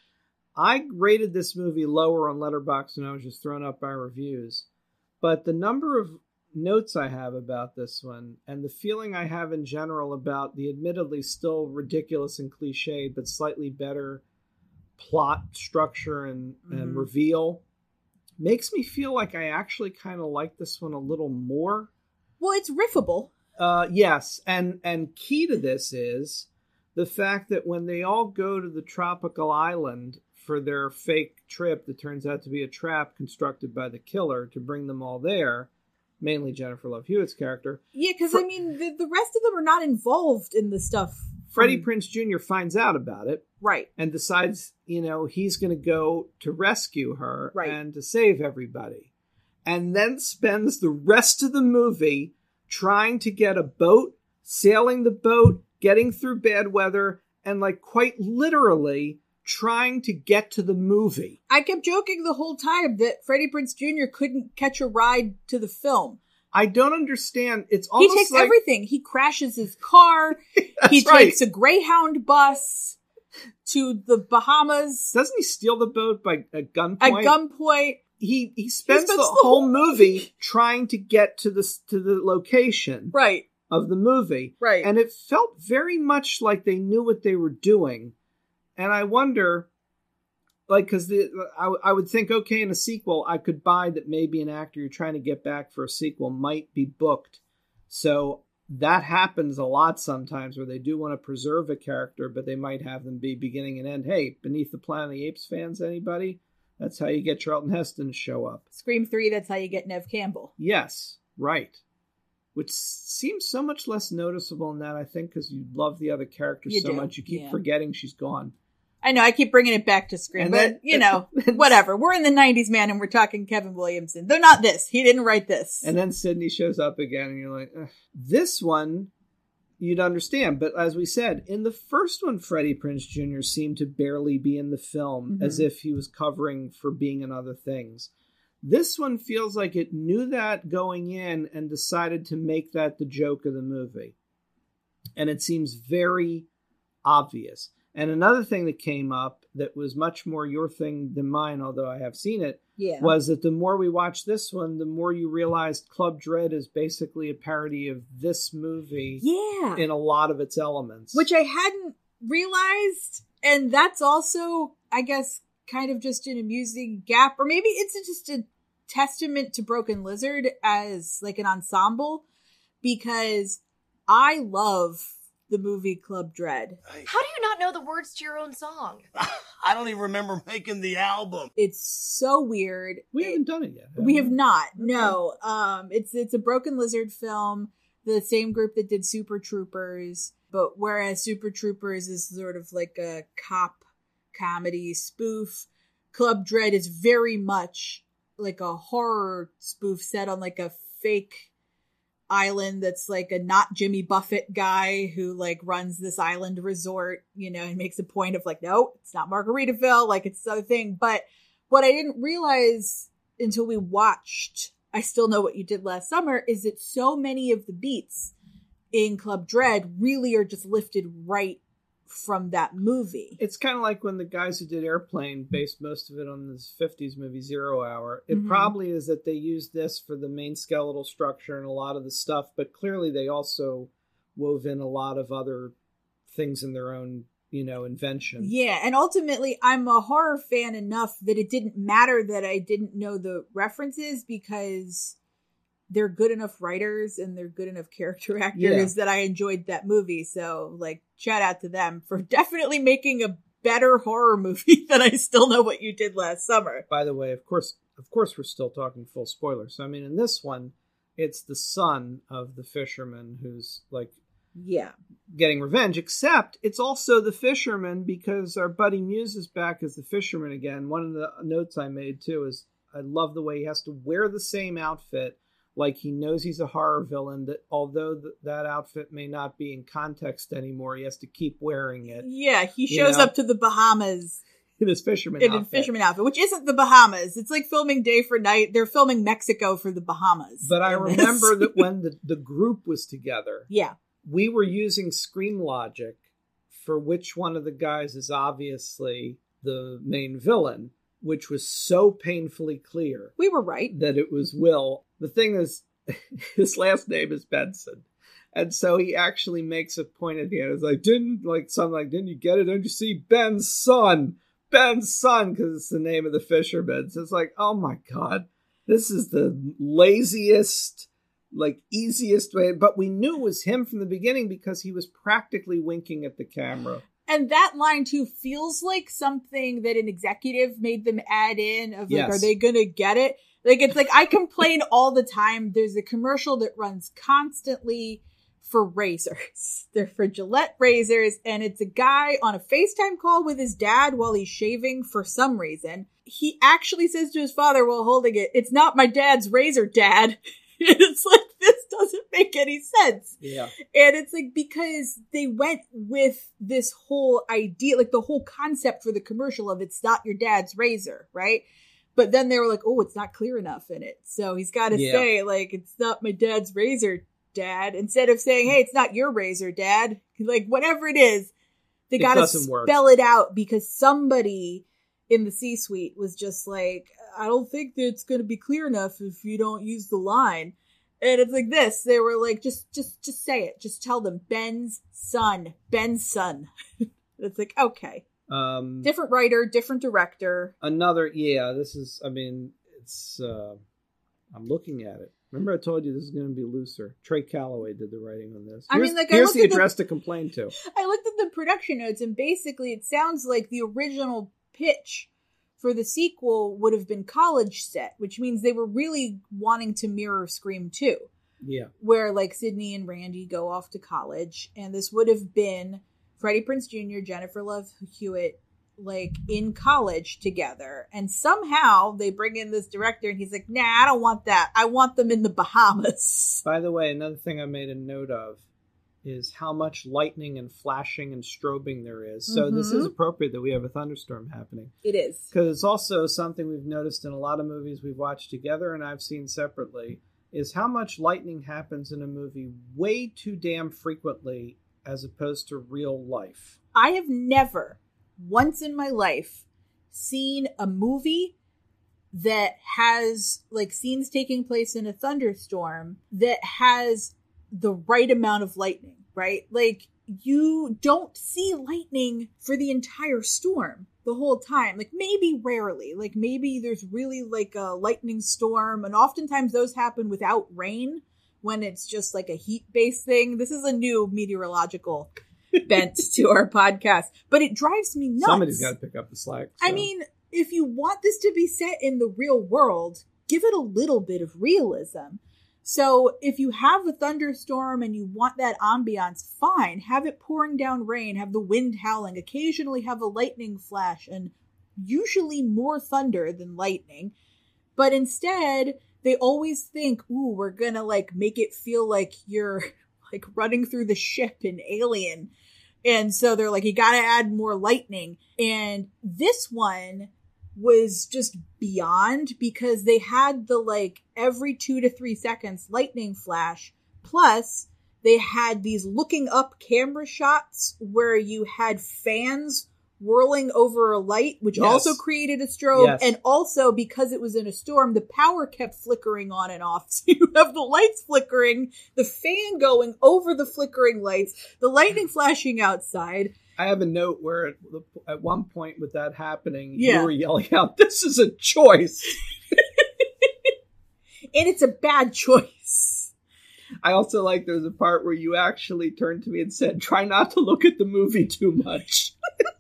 I rated this movie lower on Letterboxd when I was just thrown up by reviews. But the number of notes I have about this one and the feeling I have in general about the admittedly still ridiculous and cliched but slightly better plot structure and reveal makes me feel like I actually kind of like this one a little more. Well, it's riffable. Yes. And key to this is the fact that when they all go to the tropical island for their fake trip that turns out to be a trap constructed by the killer to bring them all there, mainly Jennifer Love Hewitt's character. Yeah, because I mean, the rest of them are not involved in the stuff. Freddie Prinze Jr. finds out about it. Right. And decides, he's going to go to rescue her and to save everybody. And then spends the rest of the movie trying to get a boat, sailing the boat, getting through bad weather, and like quite literally trying to get to the movie. I kept joking the whole time that Freddie Prinze Jr. couldn't catch a ride to the film. I don't understand. It's almost he takes like... everything. He crashes his car. He takes a Greyhound bus to the Bahamas. Doesn't he steal the boat by at gunpoint? At gunpoint. He spends the whole movie trying to get to the location of the movie. Right. And it felt very much like they knew what they were doing. And I wonder, like, because I would think, okay, in a sequel, I could buy that maybe an actor you're trying to get back for a sequel might be booked. So that happens a lot sometimes where they do want to preserve a character, but they might have them be beginning and end. Hey, Beneath the Planet of the Apes fans, anybody? That's how you get Charlton Heston to show up. Scream 3, that's how you get Nev Campbell. Yes, right. Which seems so much less noticeable in that, I think, because you love the other characters so much. You keep forgetting she's gone. I know, I keep bringing it back to Scream, but, whatever. We're in the 90s, man, and we're talking Kevin Williamson. They're not this. He didn't write this. And then Sidney shows up again, and you're like, ugh. This one, you'd understand. But as we said, in the first one, Freddie Prinze Jr. seemed to barely be in the film, as if he was covering for being in other things. This one feels like it knew that going in and decided to make that the joke of the movie. And it seems very obvious. And another thing that came up that was much more your thing than mine, although I have seen it, was that the more we watched this one, the more you realized Club Dread is basically a parody of this movie in a lot of its elements. Which I hadn't realized. And that's also, I guess, kind of just an amusing gap. Or maybe it's just a testament to Broken Lizard as like an ensemble. Because I love the movie Club Dread. How do you not know the words to your own song? I don't even remember making the album. It's so weird. We haven't done it yet. We have not. No. It's a Broken Lizard film. The same group that did Super Troopers. But whereas Super Troopers is sort of like a cop comedy spoof, Club Dread is very much like a horror spoof set on like a fake island that's like a not Jimmy Buffett guy who like runs this island resort, and makes a point of like, no, it's not Margaritaville, like it's the other thing. But what I didn't realize until we watched I Still Know What You Did Last Summer is that so many of the beats in Club Dread really are just lifted right from that movie. It's kind of like when the guys who did Airplane based most of it on this 50s movie 0 Hour. It probably is that they used this for the main skeletal structure and a lot of the stuff, but clearly they also wove in a lot of other things in their own, invention. Yeah, and ultimately I'm a horror fan enough that it didn't matter that I didn't know the references because they're good enough writers and they're good enough character actors that I enjoyed that movie. So, like, shout out to them for definitely making a better horror movie than I Still Know What You Did Last Summer. By the way, of course, we're still talking full spoilers. So, I mean, in this one, it's the son of the fisherman who's, like, getting revenge, except it's also the fisherman because our buddy Muse is back as the fisherman again. One of the notes I made, too, is I love the way he has to wear the same outfit. Like he knows he's a horror villain, that although that outfit may not be in context anymore, he has to keep wearing it. Yeah, he shows up to the Bahamas in his fisherman outfit, which isn't the Bahamas. It's like filming day for night. They're filming Mexico for the Bahamas. But I remember that when the group was together, we were using Scream logic for which one of the guys is obviously the main villain, which was so painfully clear. We were right. That it was Will. The thing is, his last name is Benson. And so he actually makes a point at the end. It's like, didn't you get it? Don't you see Ben's son? Ben's son, because it's the name of the fisherman. So it's like, oh my God, this is the laziest, like easiest way. But we knew it was him from the beginning because he was practically winking at the camera. And that line, too, feels like something that an executive made them add in of like, are they going to get it? Like, it's like, I complain all the time. There's a commercial that runs constantly for razors. They're for Gillette razors. And it's a guy on a FaceTime call with his dad while he's shaving for some reason. He actually says to his father while holding it, "It's not my dad's razor, Dad." It's like, this doesn't make any sense. Yeah. And it's like, because they went with this whole idea, like the whole concept for the commercial of it's not your dad's razor, right? But then they were like, oh, it's not clear enough in it. So he's got to say, like, it's not my dad's razor, Dad. Instead of saying, hey, it's not your razor, Dad. Like, whatever it is, they got to spell it out because somebody in the C-suite was just like, I don't think that it's going to be clear enough if you don't use the line. And it's like this. They were like, just say it. Just tell them Ben's son. It's like, okay. Different writer, different director. This is, I mean, it's, I'm looking at it. Remember I told you this is going to be looser. Trey Calloway did the writing on this. Here's the address to complain to. I looked at the production notes and basically it sounds like the original pitch for the sequel would have been college set, which means they were really wanting to mirror Scream 2. Yeah. Where, like, Sidney and Randy go off to college, and this would have been Freddie Prinze Jr., Jennifer Love Hewitt, like, in college together. And somehow they bring in this director, and he's like, nah, I don't want that. I want them in the Bahamas. By the way, another thing I made a note of is how much lightning and flashing and strobing there is. So this is appropriate that we have a thunderstorm happening. It is. Because it's also something we've noticed in a lot of movies we've watched together and I've seen separately, is how much lightning happens in a movie way too damn frequently as opposed to real life. I have never, once in my life, seen a movie that has, like, scenes taking place in a thunderstorm that has the right amount of lightning, right? Like, you don't see lightning for the entire storm the whole time. Like, maybe rarely. Like, maybe there's really, like, a lightning storm, and oftentimes those happen without rain when it's just, like, a heat-based thing. This is a new meteorological bent to our podcast, but it drives me nuts. Somebody's got to pick up the slack. So. I mean, if you want this to be set in the real world, give it a little bit of realism. So if you have a thunderstorm and you want that ambiance, fine. Have it pouring down rain, have the wind howling, occasionally have a lightning flash, and usually more thunder than lightning. But instead, they always think, ooh, we're gonna, like, make it feel like you're, like, running through the ship in Alien. And so they're like, you gotta add more lightning. And this one was just beyond, because they had the, like, every 2 to 3 seconds lightning flash, plus they had these looking up camera shots where you had fans whirling over a light, which also created a strobe. And also, because it was in a storm, the power kept flickering on and off. So you have the lights flickering, the fan going over the flickering lights, the lightning flashing outside. I have a note where at one point with that happening, you were yelling out, this is a choice. And it's a bad choice. I also like there's a part where you actually turned to me and said, try not to look at the movie too much.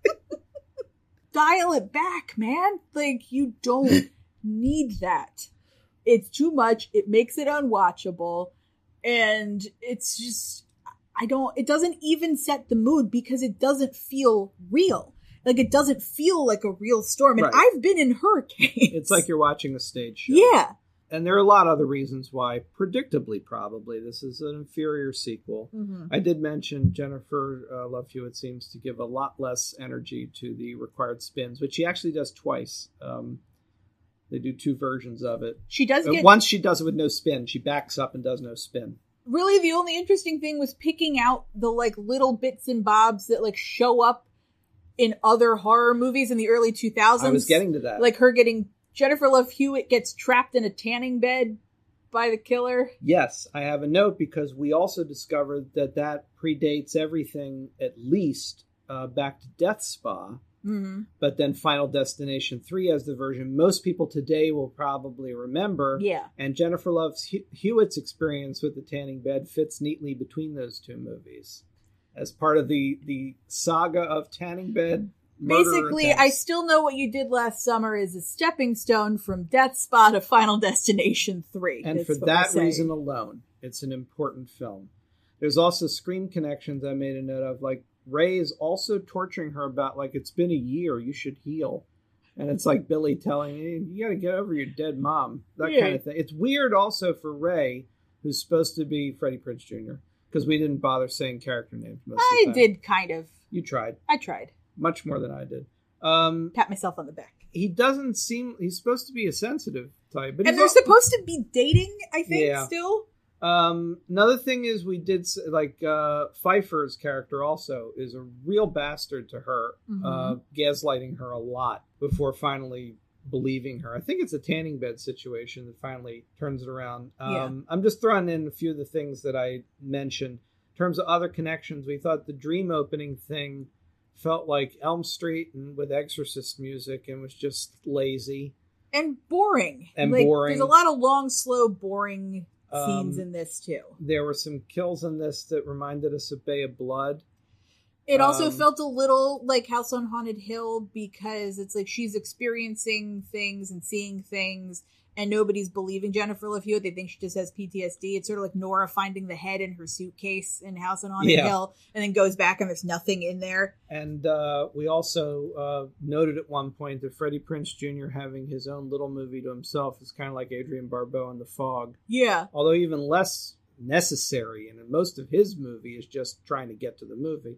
Dial it back, man. Like, you don't need that. It's too much. It makes it unwatchable. And it's just... it doesn't even set the mood because it doesn't feel real. Like, it doesn't feel like a real storm. And I've been in hurricanes. It's like you're watching a stage show. Yeah. And there are a lot of other reasons why, predictably, probably, this is an inferior sequel. Mm-hmm. I did mention Jennifer Love Hewitt seems to give a lot less energy to the required spins, which she actually does twice. They do 2 versions of it. She does Once she does it with no spin. She backs up and does no spin. Really, the only interesting thing was picking out the, like, little bits and bobs that, like, show up in other horror movies in the early 2000s. I was getting to that. Like Jennifer Love Hewitt gets trapped in a tanning bed by the killer. Yes, I have a note because we also discovered that predates everything, at least back to Death Spa. Mm-hmm. But then Final Destination 3 has the version most people today will probably remember. Yeah. And Jennifer Love Hewitt's experience with the tanning bed fits neatly between those 2 movies as part of the saga of tanning bed. Basically, I Still Know What You Did Last Summer is a stepping stone from Death Spa to Final Destination 3. And for that reason alone, it's an important film. There's also Scream connections I made a note of, like, Ray is also torturing her about, like, it's been a year, you should heal. And it's like Billy telling you, you got to get over your dead mom. That kind of thing. It's weird also for Ray, who's supposed to be Freddie Prinze Jr., because we didn't bother saying character names most of the time. I did, kind of. You tried. I tried. Much more than I did. Pat myself on the back. He doesn't seem... He's supposed to be a sensitive type. But and they're supposed to be dating, I think, still. Another thing is we did, like, Pfeiffer's character also is a real bastard to her, gaslighting her a lot before finally believing her. I think it's a tanning bed situation that finally turns it around. I'm just throwing in a few of the things that I mentioned. In terms of other connections, we thought the dream opening thing felt like Elm Street and with Exorcist music and was just lazy. And boring. There's a lot of long, slow, boring scenes in this too. There were some kills in this that reminded us of Bay of Blood. It also felt a little like House on Haunted Hill because it's like she's experiencing things and seeing things and nobody's believing Jennifer Love Hewitt. They think she just has PTSD. It's sort of like Nora finding the head in her suitcase in House on Haunted Hill and then goes back and there's nothing in there. And we also noted at one point that Freddie Prinze Jr. having his own little movie to himself is kind of like Adrienne Barbeau in The Fog. Yeah. Although even less necessary, and most of his movie is just trying to get to the movie.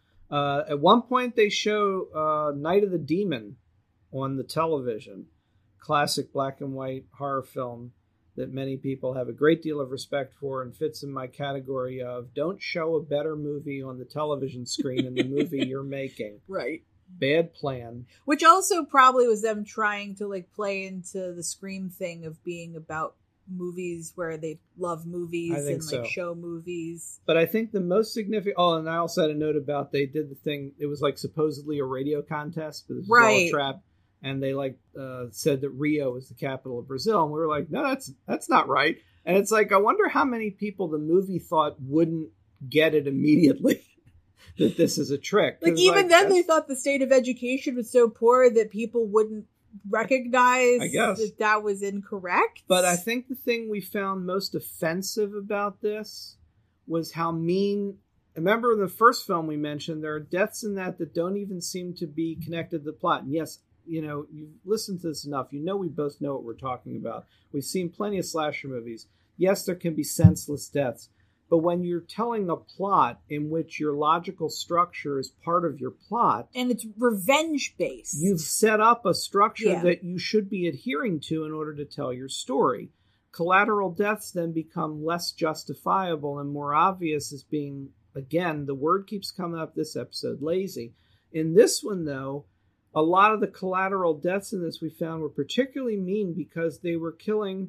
At one point, they show Night of the Demon on the television. Classic black and white horror film that many people have a great deal of respect for and fits in my category of don't show a better movie on the television screen than the movie you're making. Right. Bad plan. Which also probably was them trying to like play into the Scream thing of being about movies where they love movies and like show movies. But I think the most significant and I also had a note about they did the thing, it was like supposedly a radio contest, but this was all a trap, and they like said that Rio is the capital of Brazil, and we were like, no, that's not right. And it's like, I wonder how many people the movie thought wouldn't get it immediately that this is a trick. Like even then they thought the state of education was so poor that people wouldn't recognize that was incorrect. But I think the thing we found most offensive about this was how mean. Remember in the first film we mentioned, there are deaths in that don't even seem to be connected to the plot. And yes, you've listened to this enough. We both know what we're talking about. We've seen plenty of slasher movies. Yes, there can be senseless deaths. But when you're telling a plot in which your logical structure is part of your plot... And it's revenge-based. You've set up a structure that you should be adhering to in order to tell your story. Collateral deaths then become less justifiable and more obvious as being, again, the word keeps coming up this episode, lazy. In this one, though, a lot of the collateral deaths in this we found were particularly mean because they were killing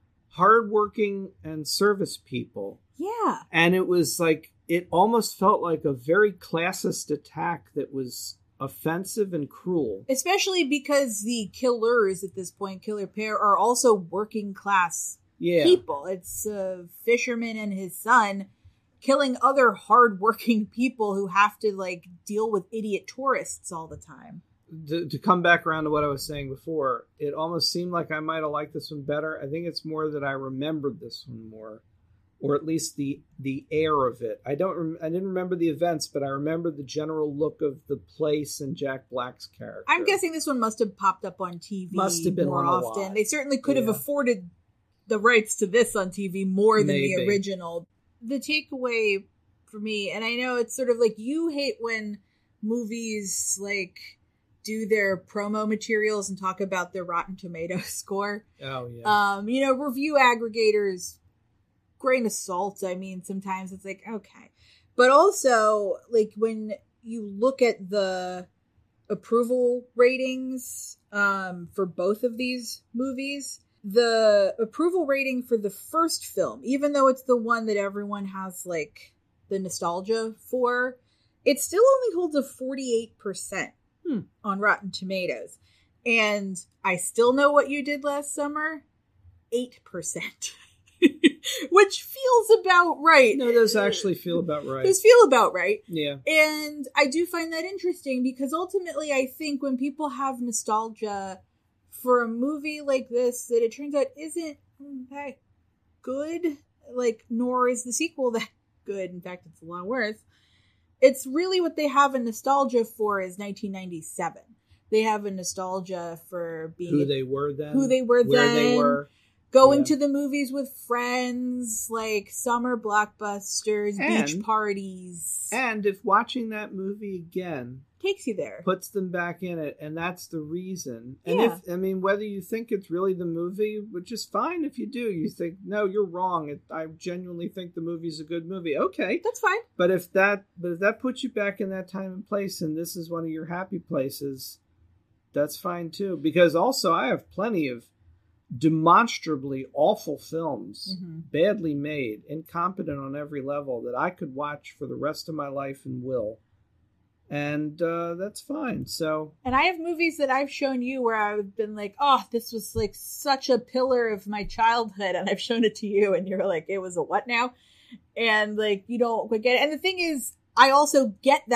hardworking and service people. Yeah. And it was like, it almost felt like a very classist attack that was offensive and cruel. Especially because the killers at this point, killer pair, are also working class people. It's a fisherman and his son killing other hardworking people who have to like deal with idiot tourists all the time. To come back around to what I was saying before, it almost seemed like I might have liked this one better. I think it's more that I remembered this one more, or at least the air of it. I didn't remember the events, but I remember the general look of the place and Jack Black's character. I'm guessing this one must have popped up on TV more often. They certainly could have afforded the rights to this on TV more than the original. The takeaway for me, and I know it's sort of like you hate when movies like do their promo materials and talk about their Rotten Tomatoes score. Oh, yeah. Review aggregators, grain of salt. I mean, sometimes it's like, okay. But also, like, when you look at the approval ratings for both of these movies, the approval rating for the first film, even though it's the one that everyone has, like, the nostalgia for, it still only holds a 48%. On Rotten Tomatoes. And I still know what you did last summer. 8%. Which feels about right. No, those actually feel about right. Those feel about right. Yeah. And I do find that interesting because ultimately I think when people have nostalgia for a movie like this that it turns out isn't that good, like, nor is the sequel that good. In fact, it's a lot worse. It's really what they have a nostalgia for is 1997. They have a nostalgia for being who they were then, where they were, going to the movies with friends, like summer blockbusters, beach parties. And if watching that movie again takes you there, puts them back in it, and that's the reason. And whether you think it's really the movie, which is fine if you do, you think, no, you're wrong. I genuinely think the movie's a good movie. Okay. That's fine. But if that puts you back in that time and place, and this is one of your happy places, that's fine too. Because also I have plenty of demonstrably awful films, badly made, incompetent on every level, that I could watch for the rest of my life and will. And that's fine. So, and I have movies that I've shown you where I've been like, oh, this was like such a pillar of my childhood, and I've shown it to you and you're like, it was a what now? And like, you don't get it. And the thing is, I also get that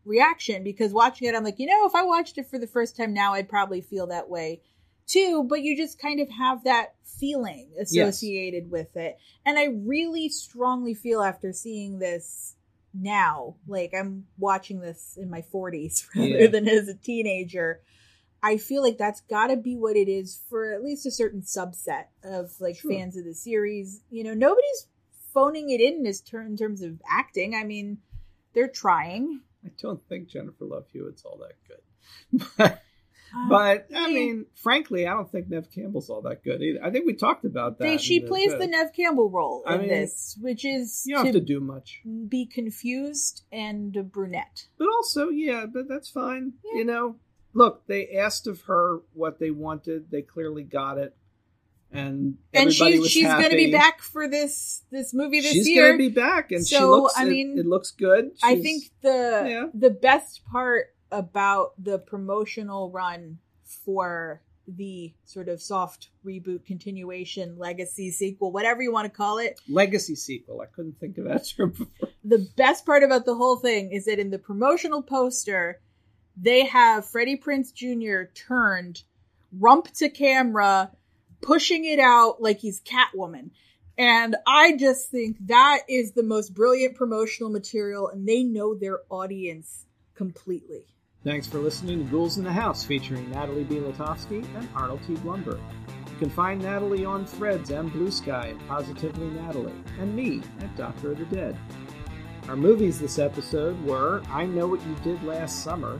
reaction, because watching it, I'm like, if I watched it for the first time now, I'd probably feel that way too. But you just kind of have that feeling associated with it. And I really strongly feel after seeing this now, like I'm watching this in my 40s rather than as a teenager, I feel like that's got to be what it is for at least a certain subset of like fans of the series. Nobody's phoning it in in terms of acting. I mean, they're trying. I don't think Jennifer Love Hewitt's all that good. But I mean, frankly, I don't think Neve Campbell's all that good either. I think we talked about that. She plays the Neve Campbell role in this, which is you don't have to do much. Be confused and a brunette. But also, but that's fine. Yeah. Look, they asked of her what they wanted. They clearly got it. And everybody was she's happy. Going to be back for this movie this year. She's going to be back, and it looks good. I think the best part about the promotional run for the sort of soft reboot, continuation, legacy sequel, whatever you want to call it. Legacy sequel. I couldn't think of that term before. The best part about the whole thing is that in the promotional poster, they have Freddie Prinze Jr. turned, rump to camera, pushing it out like he's Catwoman. And I just think that is the most brilliant promotional material, and they know their audience completely. Thanks for listening to Ghouls in the House, featuring Natalie B. Litovsky and Arnold T. Blumberg. You can find Natalie on Threads and Blue Sky at Positively Natalie, and me at Doctor of the Dead. Our movies this episode were I Know What You Did Last Summer,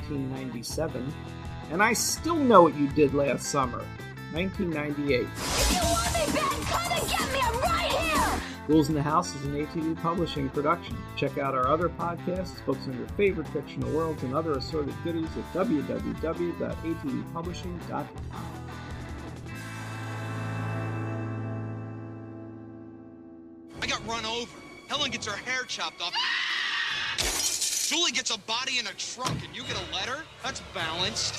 1997, and I Still Know What You Did Last Summer, 1998. If you want me back, come and get me. I'm right here. Ghouls in the House is an ATV publishing production. Check out our other podcasts, books on your favorite fictional worlds, and other assorted goodies at www.atvpublishing.com. I got run over. Helen gets her hair chopped off. Julie gets a body in a trunk, and you get a letter? That's balanced.